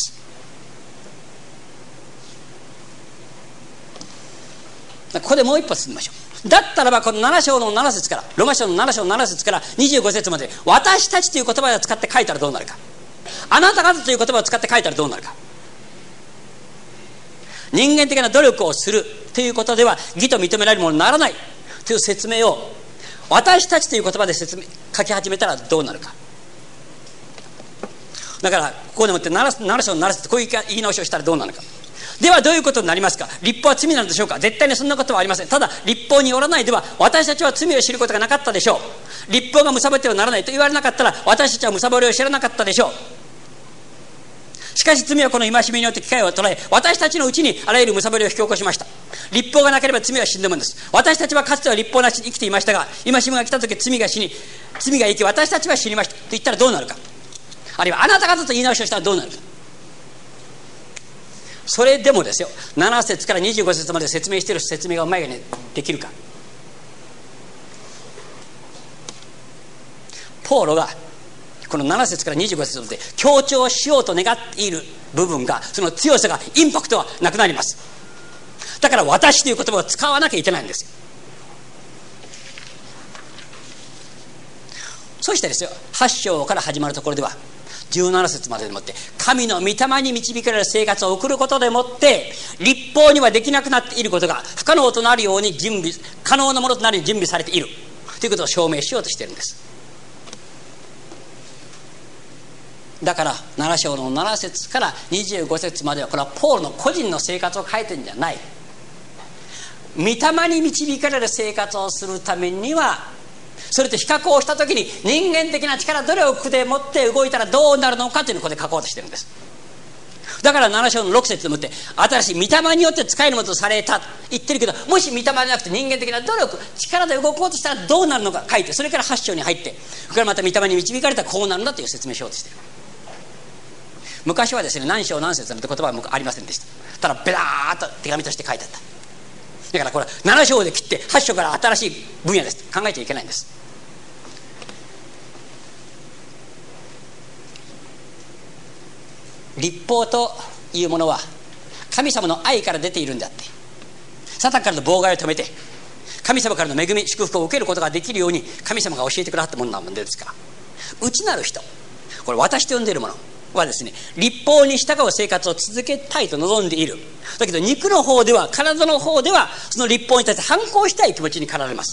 ここでもう一歩進みましょう。だったらばこのなな章のなな節から、ロマ書のなな章のなな節からにじゅうご節まで私たちという言葉を使って書いたらどうなるか、あなた方という言葉を使って書いたらどうなるか。人間的な努力をするということでは義と認められるものにならないという説明を私たちという言葉で説明書き始めたらどうなるか。だからここでもってなな章のなな節こういう言い直しをしたらどうなるか。ではどういうことになりますか。律法は罪なのでしょうか。絶対にそんなことはありません。ただ律法によらないでは私たちは罪を知ることがなかったでしょう。律法が貪ってはならないと言われなかったら私たちは貪りを知らなかったでしょう。 しかし罪はこの戒めによって機会を捉え、私たちのうちにあらゆる貪りを引き起こしました。律法がなければ罪は死んでもんです。私たちはかつては律法なしに生きていましたが、戒めが来た時罪が死に、罪が生き、私たちは死にましたと言ったらどうなるか。あるいはあなた方と言い直しをしたらどうなるか。それでもですよ、なな節からにじゅうご節まで説明している説明がうまいがねできるか。ポーロがこのなな節からにじゅうご節まで強調しようと願っている部分が、その強さがインパクトはなくなります。だから私という言葉を使わなきゃいけないんですよ。そしてですよ、はち章から始まるところではじゅうなな節まででもって神の御霊に導かれる生活を送ることでもって律法にはできなくなっていることが不可能となるように準備可能なものとなるように準備されているということを証明しようとしているんです。だからなな章のなな節からにじゅうご節まではこれはポールの個人の生活を書いてるんじゃない。御霊に導かれる生活をするためには、それと比較をしたときに人間的な力、努力でもって動いたらどうなるのかというのをここで書こうとしてるんです。だからなな章のろく節でもって新しい御霊によって使えるものとされたと言ってるけど、もし御霊じゃなくて人間的な努力、力で動こうとしたらどうなるのか書いて、それからはち章に入ってこれからまた御霊に導かれたらこうなるんだという説明しようとしている。昔はですね、何章何節なんて言葉はありませんでした。ただベラーっと手紙として書いてあった。だからこれはなな章で切ってはち章から新しい分野です考えちゃいけないんです。律法というものは神様の愛から出ているんであって、サタンからの妨害を止めて神様からの恵み祝福を受けることができるように神様が教えてくださったものなのですから、内なる人、これ私と呼んでいるものはですね、律法に従う生活を続けたいと望んでいる。だけど肉の方では、体の方ではその律法に対して反抗したい気持ちに駆られます。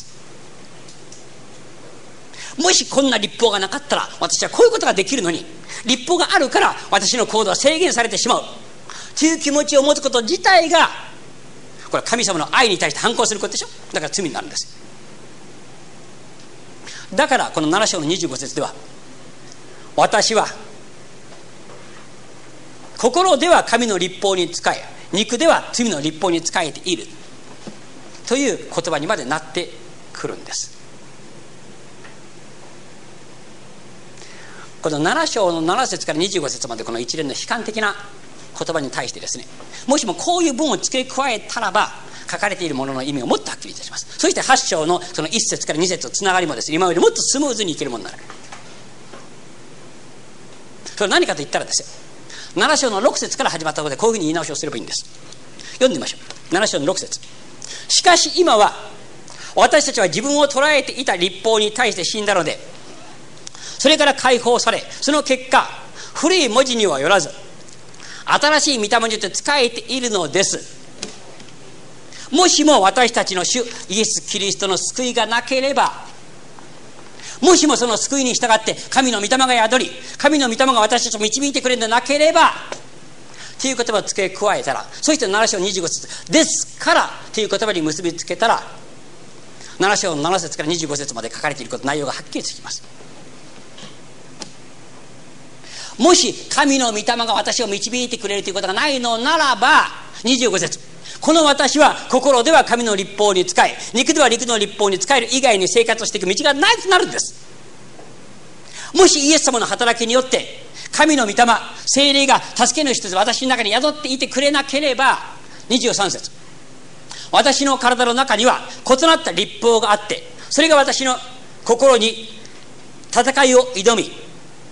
もしこんな律法がなかったら私はこういうことができるのに、律法があるから私の行動は制限されてしまうという気持ちを持つこと自体が、これは神様の愛に対して反抗することでしょ。だから罪になるんです。だからこのなな章のにじゅうご節では、私は心では神の律法に仕え、肉では罪の律法に仕えているという言葉にまでなってくるんです。このなな章のなな節からにじゅうご節までこの一連の悲観的な言葉に対してですね、もしもこういう文を付け加えたらば書かれているものの意味をもっとはっきりいたします。そしてはち章のそのいち節からに節のつながりもですね、今よりもっとスムーズにいけるものになる。それは何かと言ったらですよ、なな章のろく節から始まったことでこういうふうに言い直しをすればいいんです。読んでみましょう。なな章のろく節。しかし今は私たちは自分を捉えていた律法に対して死んだので、それから解放され、その結果古い文字にはよらず新しい御霊によって仕えているのです。もしも私たちの主イエス・キリストの救いがなければ、もしもその救いに従って神の御霊が宿り、神の御霊が私たちを導いてくれるのでなければという言葉を付け加えたら、そしてなな章にじゅうご節ですからという言葉に結びつけたら、なな章のなな節からにじゅうご節まで書かれていること内容がはっきりつきます。もし神の御霊が私を導いてくれるということがないのならば、にじゅうご節、この私は心では神の律法に仕え、肉では肉の律法に仕える以外に生活をしていく道がないとなるんです。もしイエス様の働きによって神の御霊、聖霊が助け主として私の中に宿っていてくれなければ、にじゅうさん節、私の体の中には異なった律法があって、それが私の心に戦いを挑み、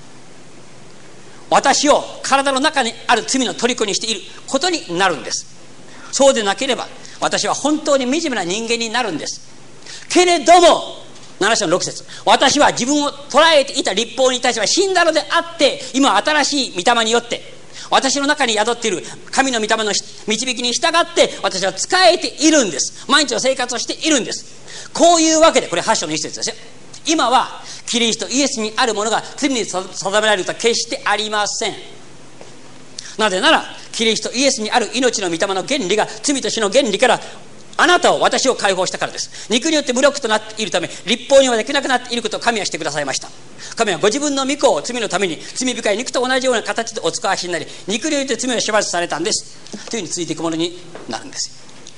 私を体の中にある罪の虜にしていることになるんです。そうでなければ私は本当に惨めな人間になるんです。けれどもなな章のろく節、私は自分を捉えていた律法に対しては死んだのであって、今新しい御霊によって私の中に宿っている神の御霊の導きに従って私は仕えているんです。毎日の生活をしているんです。こういうわけで、これはち章のいち節ですよ。今はキリストイエスにあるものが罪に定められるとは決してありません。なぜならキリストイエスにある命の御霊の原理が罪と死の原理からあなたを、私を解放したからです。肉によって無力となっているため律法にはできなくなっていることを神はしてくださいました。 神はご自分の御子を罪のために罪深い肉と同じような形でお使わしになり、肉において罪を処罰されたんですというふうについていくものになるんですよ。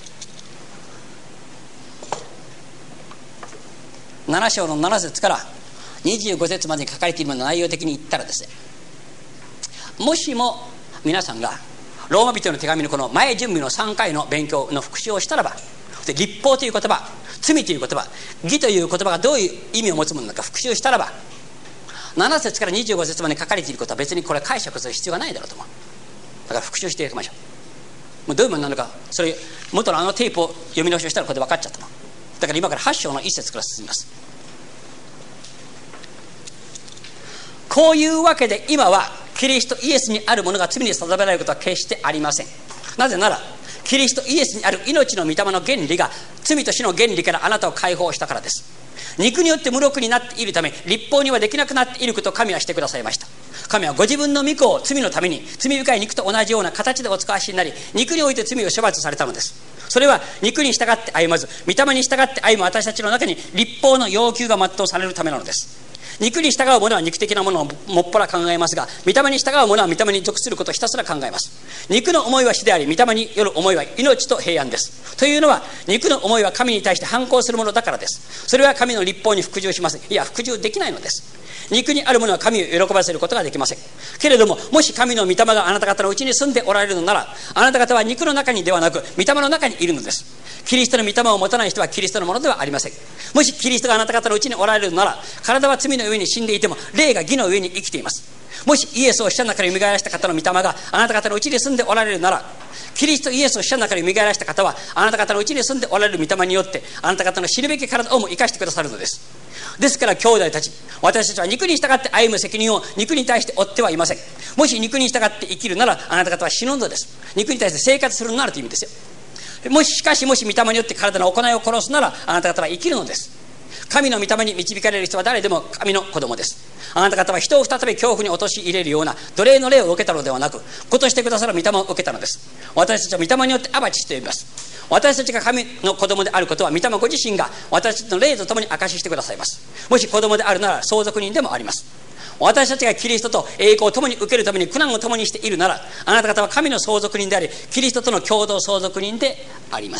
なな章のなな節からにじゅうご節までに書かれているものの内容的に言ったらですね、もしも皆さんがローマ人の手紙のこの前準備のさんかいの勉強の復習をしたらば、で立法という言葉、罪という言葉、義という言葉がどういう意味を持つものなのか復習したらば、なな節からにじゅうご節まで書かれていることは別にこれ解釈する必要がないだろうと思う。だから復習していきましょう。もうどういうものなのか、それ元のあのテープを読み直しをしたらこれで分かっちゃったの。だから今からはち章のいち節から進みます。こういうわけで今はキリストイエスにあるものが罪に定められることは決してありません。なぜならキリストイエスにある命の御霊の原理が罪と死の原理からあなたを解放したからです。肉によって無力になっているため立法にはできなくなっていることを神はしてくださいました。神はご自分の御子を罪のために罪深い肉と同じような形でお使わしになり、肉において罪を処罰されたのです。それは肉に従って歩まず御霊に従って歩む私たちの中に立法の要求が全うされるためなのです。肉に従う者は肉的なものをもっぱら考えますが、御霊に従う者は御霊に属することをひたすら考えます。肉の思いは死であり、御霊による思いは命と平安です。というのは肉の思いは神に対して反抗するものだからです。それは神の立法に服従しません。いや服従できないのです。肉にあるものは神を喜ばせることができません。けれどももし神の御霊があなた方のうちに住んでおられるのなら、あなた方は肉の中にではなく御霊の中にいるのです。キリストの御霊を持たない人はキリストのものではありません。もしキリストがあなた方のうちにおられるのなら、体は罪の上に死んでいても霊が義の上に生きています。もしイエスを死者の中から蘇らした方の御霊があなた方のうちに住んでおられるなら、キリストイエスを死者の中から蘇らした方はあなた方のうちに住んでおられる御霊によってあなた方の知るべき体をも生かしてくださるのです。ですから兄弟たち、私たちは肉に従って歩む責任を肉に対して負ってはいません。もし肉に従って生きるならあなた方は死ぬのです。肉に対して生活するのならという意味ですよ。もししかしもし御霊によって体の行いを殺すならあなた方は生きるのです。神の御霊に導かれる人は誰でも神の子供です。あなた方は人を再び恐怖に陥れるような奴隷の霊を受けたのではなく、子としてくださる御霊を受けたのです。私たちは御霊によってアバ父と呼びます。私たちが神の子供であることは御霊ご自身が私たちの霊とともに証ししてくださいます。もし子供であるなら相続人でもあります。私たちがキリストと栄光を共に受けるために苦難を共にしているなら、あなた方は神の相続人でありキリストとの共同相続人であります。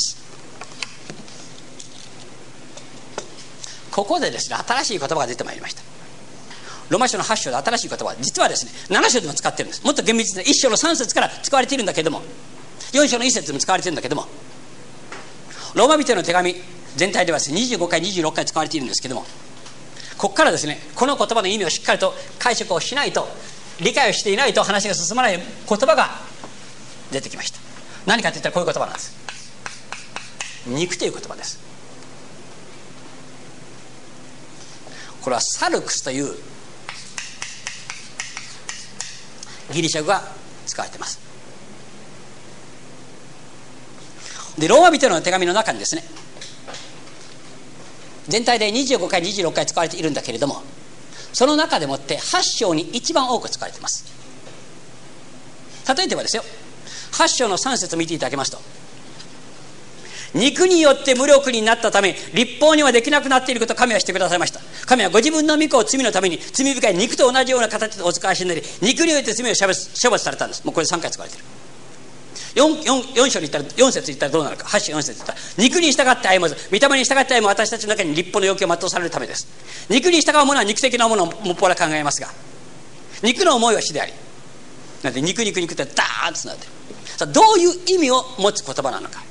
ここでですね、新しい言葉が出てまいりました。ローマ書のはち章で新しい言葉は実はですねなな章でも使ってるんです。もっと厳密にいち章のさん節から使われているんだけども、よん章のいち節でも使われているんだけども、ローマ人の手紙全体ではですねにじゅうごかいにじゅうろっかい使われているんですけども、ここからですねこの言葉の意味をしっかりと解釈をしないと、理解をしていないと話が進まない言葉が出てきました。何かといったらこういう言葉なんです。肉という言葉です。これはサルクスというギリシャ語が使われています。でローマ人の手紙の中にですね全体でにじゅうごかいにじゅうろっかい使われているんだけれども、その中でもってはち章に一番多く使われています。例えばですよ、はち章のさん節を見ていただきますと、肉によって無力になったため立法にはできなくなっていることを神はしてくださいました。神はご自分の御子を罪のために罪深い肉と同じような形でお使わしになり、肉において罪を処罰、処罰されたんです。もうこれさんかい使われている。 4, 4, 4章に言ったらよん節に言ったらどうなるか。はち章よん節に言ったら肉に従って歩まず御霊に従って歩む私たちの中に立法の要求を全うされるためです。肉に従う者は肉的なものをもっぱら考えますが、肉の思いは死であり、なんで肉肉肉ってダーンとなってる。さあどういう意味を持つ言葉なのか。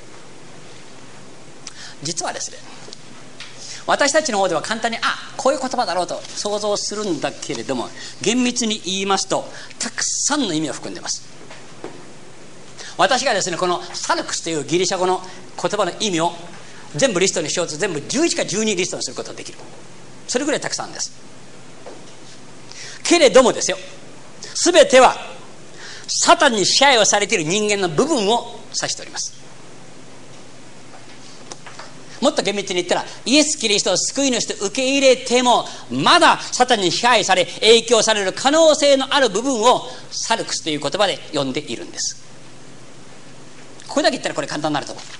実はですね、私たちの方では簡単にあこういう言葉だろうと想像するんだけれども、厳密に言いますとたくさんの意味を含んでいます。私がですねこのサルクスというギリシャ語の言葉の意味を全部リストにしようと全部じゅういちかじゅうにリストにすることができる。それぐらいたくさんです。けれどもですよ、全てはサタンに支配をされている人間の部分を指しております。もっと厳密に言ったらイエス・キリストを救い主と受け入れてもまだサタンに支配され影響される可能性のある部分をサルクスという言葉で呼んでいるんです。これだけ言ったらこれ簡単になると思う。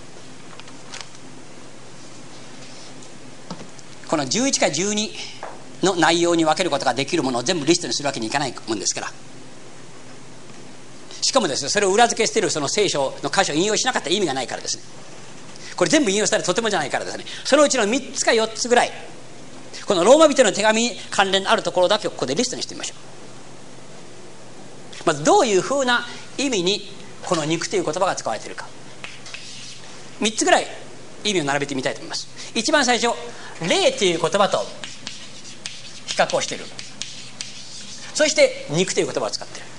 このじゅういちかじゅうにの内容に分けることができるものを全部リストにするわけにいかないもんですから。しかもですね、それを裏付けしているその聖書の箇所を引用しなかったら意味がないからですね。これ全部引用したらとてもじゃないからですね、そのうちのみっつかよっつぐらい、このローマ人の手紙に関連のあるところだけをここでリストにしてみましょう。まずどういうふうな意味にこの肉という言葉が使われているか、みっつぐらい意味を並べてみたいと思います。一番最初、霊という言葉と比較をしている。そして肉という言葉を使っている。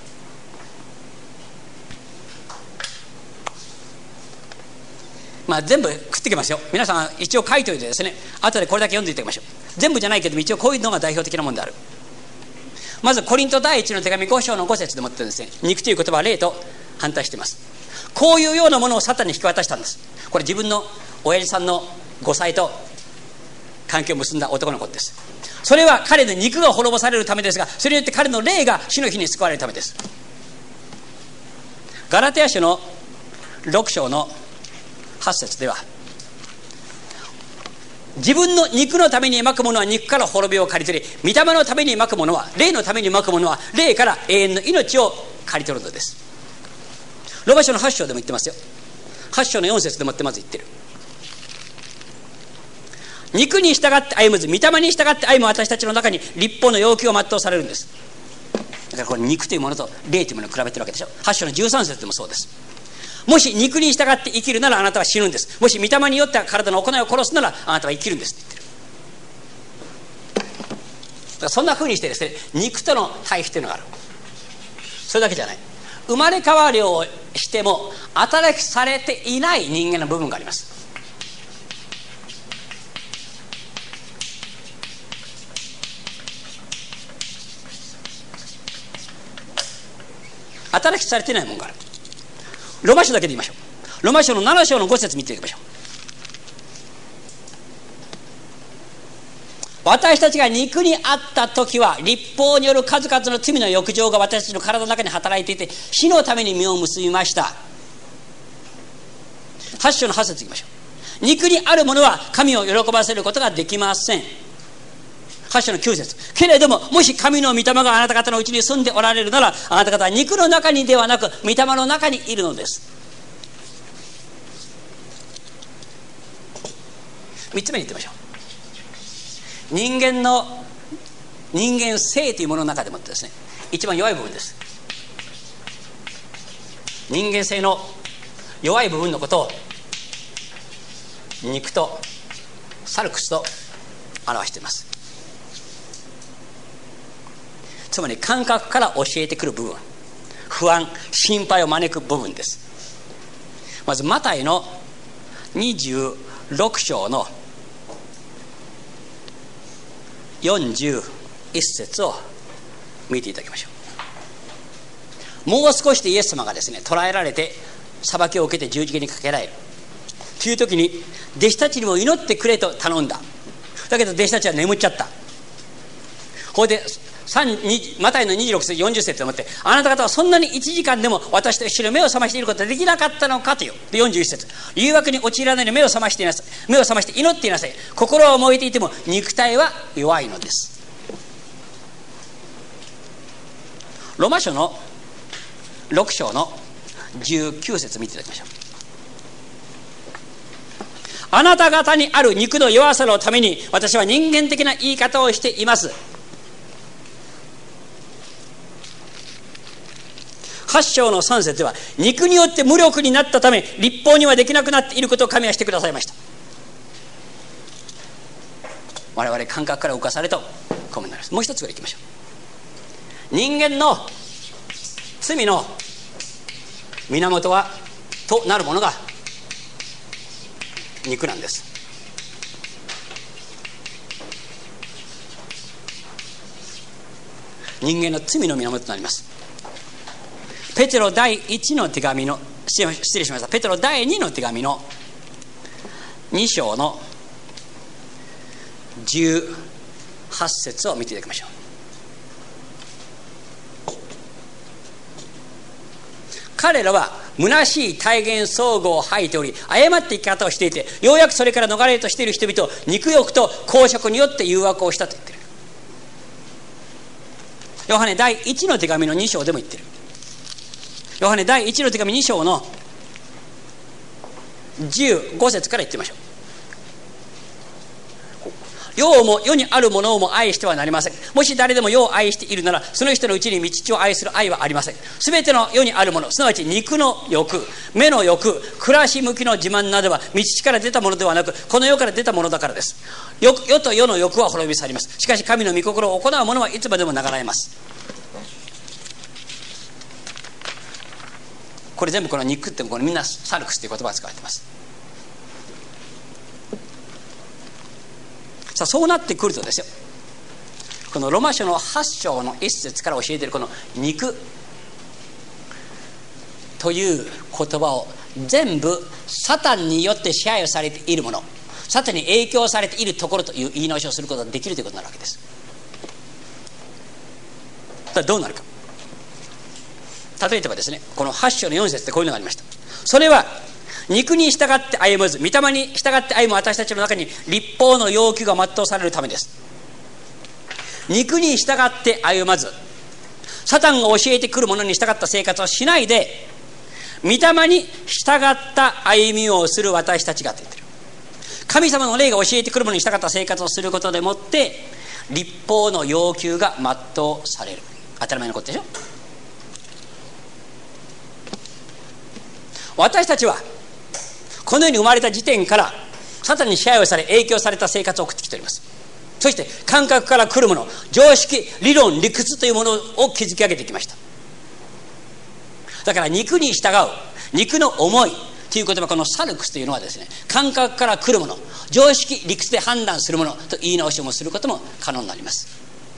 まあ、全部食ってきますよ。皆さん一応書いておいてですね、後でこれだけ読んでいってみましょう。全部じゃないけど一応こういうのが代表的なものである。まずコリント第一の手紙ご章のご節でもってですね、肉という言葉は霊と反対しています。こういうようなものをサタンに引き渡したんです。これ自分の親父さんのごさいと関係を結んだ男の子です。それは彼の肉が滅ぼされるためですが、それによって彼の霊が死の日に救われるためです。ガラテヤ書のろく章のはち節では、自分の肉のためにまくものは肉から滅びを刈り取り、御霊のためにまくものは、霊のためにまくものは霊から永遠の命を刈り取るのです。ローマ書のはち章でも言ってますよ。はち章のよん節でもってまず言ってる。肉に従って歩むず、御霊に従って歩む私たちの中に律法の要求を全うされるんです。だからこれ肉というものと霊というものを比べてるわけでしょ。はち章のじゅうさん節でもそうです。もし肉に従って生きるならあなたは死ぬんです。もし御霊によって体の行いを殺すならあなたは生きるんですって言ってる。だからそんな風にしてですね、肉との対比というのがある。それだけじゃない。生まれ変わりをしても働きされていない人間の部分があります。働きされていないものがある。ローマ書だけで言いましょう。ローマ書のなな章のご節見ていきましょう。私たちが肉にあった時は律法による数々の罪の欲情が私たちの体の中に働いていて死のために実を結びました。はち章のはち節いきましょう。肉にあるものは神を喜ばせることができません。はち章のきゅう節、けれどももし神の御霊があなた方のうちに住んでおられるならあなた方は肉の中にではなく御霊の中にいるのです。みっつめに言ってみましょう。人間の人間性というものの中でもってですね、一番弱い部分です。人間性の弱い部分のことを肉とサルクスと表しています。つまり感覚から教えてくる部分、不安、心配を招く部分です。まずマタイのにじゅうろく章のよんじゅういち節を見ていただきましょう。もう少しでイエス様がですね、捕らえられて裁きを受けて十字架にかけられるという時に弟子たちにも祈ってくれと頼んだ。だけど弟子たちは眠っちゃった。これでマタイのにじゅうろく節よんじゅう節でもって、あなた方はそんなにいちじかんでも私と一緒に目を覚ましていることができなかったのかという。でよんじゅういち節、誘惑に陥らないように目を覚ましていなさい。目を覚まして祈っていなさい。心は燃えていても肉体は弱いのです。ローマ書のろく章のじゅうきゅう節見ていただきましょう。あなた方にある肉の弱さのために私は人間的な言い方をしています。はち章のさん節では肉によって無力になったため律法にはできなくなっていることを神はしてくださいました。我々感覚から動かされとこうなります。もう一つぐらいいきましょう。人間の罪の源はとなるものが肉なんです。人間の罪の源となります。ペテロ第一の手紙の失礼しましたペテロ第二の手紙のに章のじゅうはち節を見ていただきましょう。彼らは虚しい体現相互を吐いており誤った生き方をしていて、ようやくそれから逃れようとしている人々を肉欲と公職によって誘惑をしたと言っている。 ヨハネ第一の手紙のに章でも言ってる。ヨハネ第一の手紙に章のじゅうご節から言ってみましょう。世をも世にあるものをも愛してはなりません。もし誰でも世を愛しているなら、その人のうちに御父を愛する愛はありません。すべての世にあるもの、すなわち肉の欲、目の欲、暮らし向きの自慢などは御父から出たものではなく、この世から出たものだからです。世と世の欲は滅び去ります。しかし神の御心を行う者はいつまでも流れます。これ全部この肉ってこれみんなサルクスという言葉が使われています。さあそうなってくるとですよ、このロマ書のはち章の一節から教えているこの肉という言葉を全部サタンによって支配をされているもの、サタンに影響されているところという言い直しをすることができるということになるわけです。さあどうなるか。例えばですね、このはち章のよん節でこういうのがありました。それは肉に従って歩まず、御霊に従って歩む私たちの中に律法の要求が全うされるためです。肉に従って歩まず、サタンが教えてくるものに従った生活をしないで、御霊に従った歩みをする私たちがと言ってる。神様の霊が教えてくるものに従った生活をすることでもって律法の要求が全うされる。当たり前のことでしょ。私たちはこの世に生まれた時点からサタンに支配をされ影響された生活を送ってきております。そして感覚から来るもの、常識、理論、理屈というものを築き上げてきました。だから肉に従う、肉の思いという言葉、このサルクスというのはですね、感覚から来るもの、常識、理屈で判断するものと言い直しもすることも可能になります。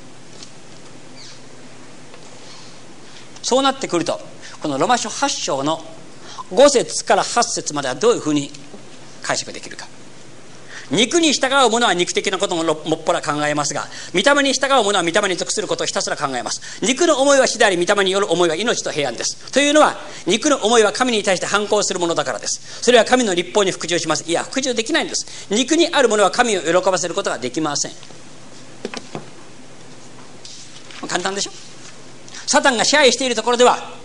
そうなってくると、このロマ書はち章のご節からはち節まではどういうふうに解釈できるか。肉に従う者は肉的なことももっぱら考えますが、御霊に従う者は御霊に属することをひたすら考えます。肉の思いは死であり、御霊による思いは命と平安です。というのは、肉の思いは神に対して反抗するものだからです。それは神の律法に服従します。いや、服従できないんです。肉にあるものは神を喜ばせることができません。簡単でしょ。サタンが支配しているところでは、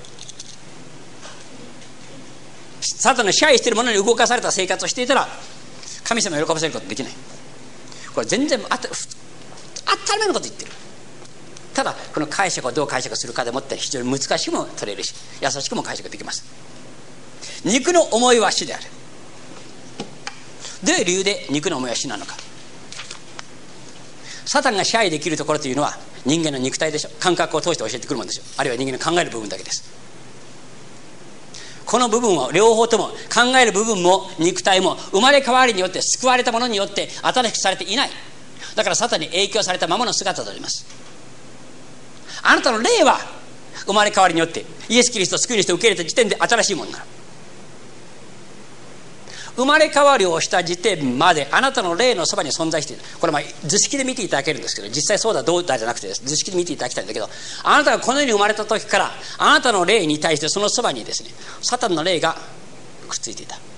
サタンの支配しているものに動かされた生活をしていたら、神様を喜ばせることができない。これ全然あた当たり前のこと言ってる。ただこの解釈をどう解釈するかでもって非常に難しくも取れるし、優しくも解釈できます。肉の思いは死である。どういう理由で肉の思いは死なのか。サタンが支配できるところというのは人間の肉体でしょ。感覚を通して教えてくるものですよ。あるいは人間の考える部分だけです。この部分を両方とも、考える部分も肉体も生まれ変わりによって救われたものによって新しくされていない。だからサタンに影響されたままの姿となります。あなたの霊は生まれ変わりによってイエス・キリストを救い主と受け入れた時点で新しいものになる。生まれ変わりをした時点まであなたの霊のそばに存在している。これはまあ図式で見ていただけるんですけど、実際そうだどうだじゃなくてです、図式で見ていただきたいんだけど、あなたがこの世に生まれた時からあなたの霊に対してそのそばにですね、サタンの霊がくっついていた。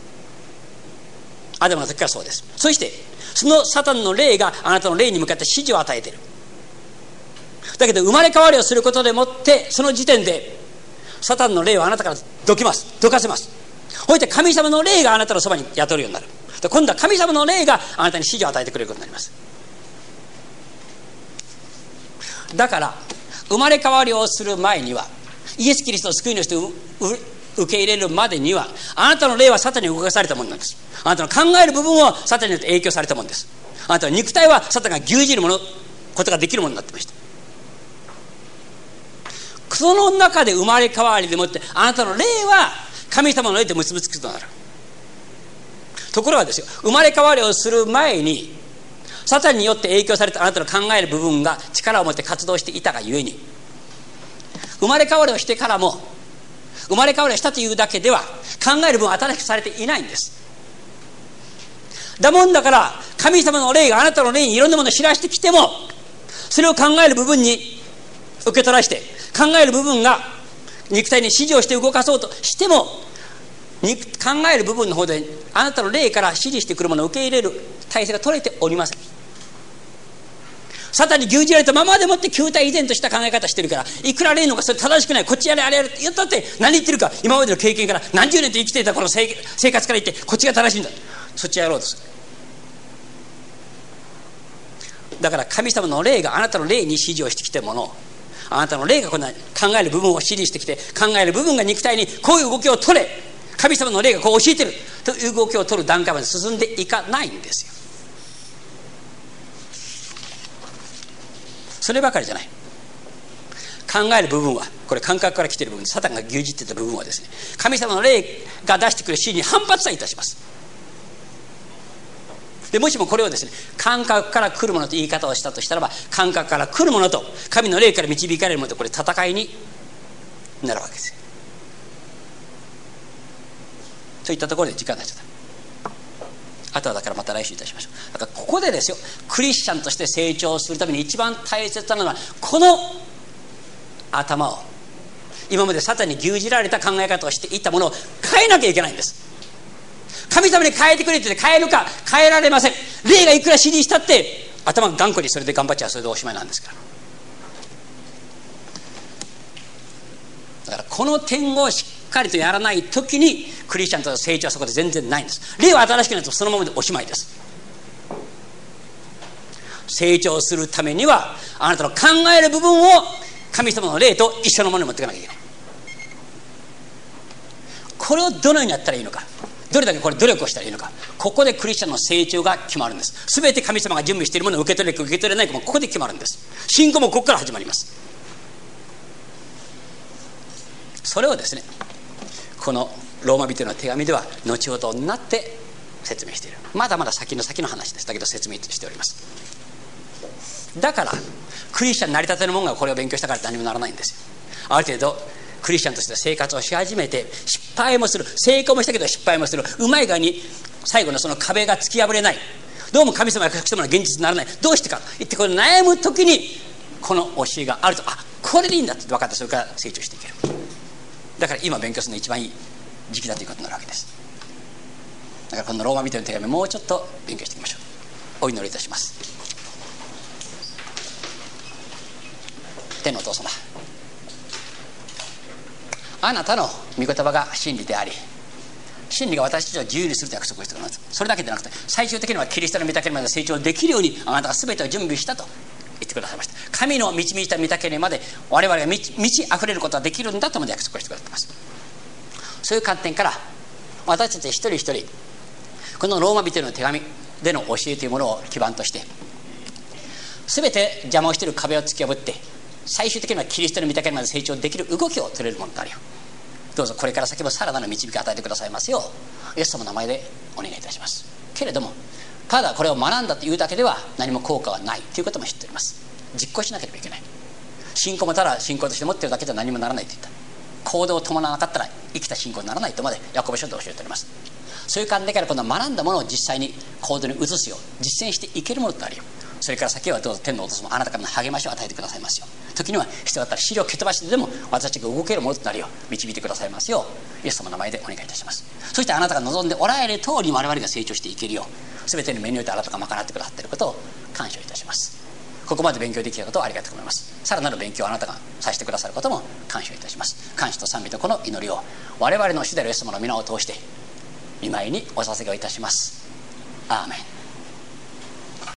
アダムの時からそうです。そしてそのサタンの霊があなたの霊に向かって指示を与えている。だけど生まれ変わりをすることでもってその時点でサタンの霊はあなたからどきます、どかせます。こういった神様の霊があなたのそばに宿るようになる。今度は神様の霊があなたに指示を与えてくれることになります。だから生まれ変わりをする前には、イエス・キリストを救い主と受け入れるまでには、あなたの霊はサタンに動かされたものなんです。あなたの考える部分をサタンによって影響されたものです。あなたの肉体はサタンが牛耳るものことができるものになってました。その中で生まれ変わりでもってあなたの霊は神様の霊と結びつくとなる。ところがですよ、生まれ変わりをする前にサタンによって影響されたあなたの考える部分が力を持って活動していたがゆえに、生まれ変わりをしてからも生まれ変わりをしたというだけでは考える部分は新しくされていないんです。だもんだから神様の霊があなたの霊にいろんなものを知らしてきても、それを考える部分に受け取らして、考える部分が肉体に指示をして動かそうとしても、考える部分の方であなたの霊から指示してくるものを受け入れる体制が取れておりません。 サタンに牛耳られたままでもって旧体依然とした考え方してるから、いくら例のがそれ正しくない、こっちやれあれやれって言ったって何言ってるか、今までの経験から何十年と生きていたこの生活から言ってこっちが正しいんだ、そっちやろうとする。だから神様の霊があなたの霊に指示をしてきてるものを、あなたの霊がこんな考える部分を指示してきて、考える部分が肉体にこういう動きを取れ、神様の霊がこう教えてるという動きを取る段階まで進んでいかないんですよ。そればかりじゃない。考える部分はこれ感覚から来ている部分で、サタンが牛耳っていた部分はですね、神様の霊が出してくる指示に反発さえいたします。でもしもこれをですね、感覚から来るものと言い方をしたとしたらば、感覚から来るものと神の霊から導かれるものと、これ戦いになるわけですよ。といったところで時間になっちゃった。あとはだからまた来週いたしましょう。だからここでですよ、クリスチャンとして成長するために一番大切なのは、この頭を、今までサタンに牛耳られた考え方をしていったものを変えなきゃいけないんです。神様に変えてくれって言って変えるか、変えられません。霊がいくら指示したって頭が頑固にそれで頑張っちゃう、それでおしまいなんですから。だからこの点をしっかりとやらないときに、クリスチャンとの成長はそこで全然ないんです。霊は新しくなるとそのままでおしまいです。成長するためには、あなたの考える部分を神様の霊と一緒のものに持っていかなきゃいけない。これをどのようにやったらいいのか、どれだけこれ努力をしたらいいのか、ここでクリスチャンの成長が決まるんです。すべて神様が準備しているものを受け取れるか受け取れないかもここで決まるんです。信仰もここから始まります。それをですね、このローマ人の手紙では後ほどになって説明している。まだまだ先の先の話です。だけど説明しております。だからクリスチャンになりたての者がこれを勉強したから何もならないんですよ。ある程度クリスチャンとして生活をし始めて、失敗もする、成功もしたけど失敗もする、うまい具合に最後のその壁が突き破れない、どうも神様が隠したものが現実にならない、どうしてか言ってこれ悩む時にこの教えがあると、あ、これでいいんだって分かって、それから成長していける。だから今勉強するのが一番いい時期だということになるわけです。だからこのローマ人の手紙もうちょっと勉強していきましょう。お祈りいたします。天のお父様、あなたの御言葉が真理であり、真理が私たちを自由にすると約束をしてくれます。それだけでなくて、最終的にはキリストの御岳まで成長できるようにあなたが全てを準備したと言ってくださいました。神の導いた御岳まで我々が満ち溢れることができるんだとまで約束をしてくださっています。そういう観点から私たち一人一人、このローマ人の手紙での教えというものを基盤として、全て邪魔をしている壁を突き破って、最終的にはキリストの御岳まで成長できる動きを取れるものとあるよ。どうぞこれから先もさらなる導きを与えてくださいますよう、イエス様の名前でお願いいたします。けれども、ただこれを学んだというだけでは何も効果はないということも知っております。実行しなければいけない。信仰もただ信仰として持っているだけでは何もならないと言った。行動を伴わなかったら生きた信仰にならないとまでヤコブ書で教えております。そういう観点からこの学んだものを実際に行動に移すよう実践していけるものとあるよ。それから先はどうぞ天のお父様、あなたからの励ましを与えてくださいますよ。時には必要だったら資料を蹴飛ばしてでも私たちが動けるものとなるよう導いてくださいますよう、イエス様の名前でお願いいたします。そしてあなたが望んでおられる通りに我々が成長していけるよう、全ての目においてあなたが賄ってくださっていることを感謝いたします。ここまで勉強できたことをありがとうございます。さらなる勉強をあなたがさせてくださることも感謝いたします。感謝と賛美とこの祈りを我々の主であるイエス様の皆を通して御前にお捧げをいたします。アーメン。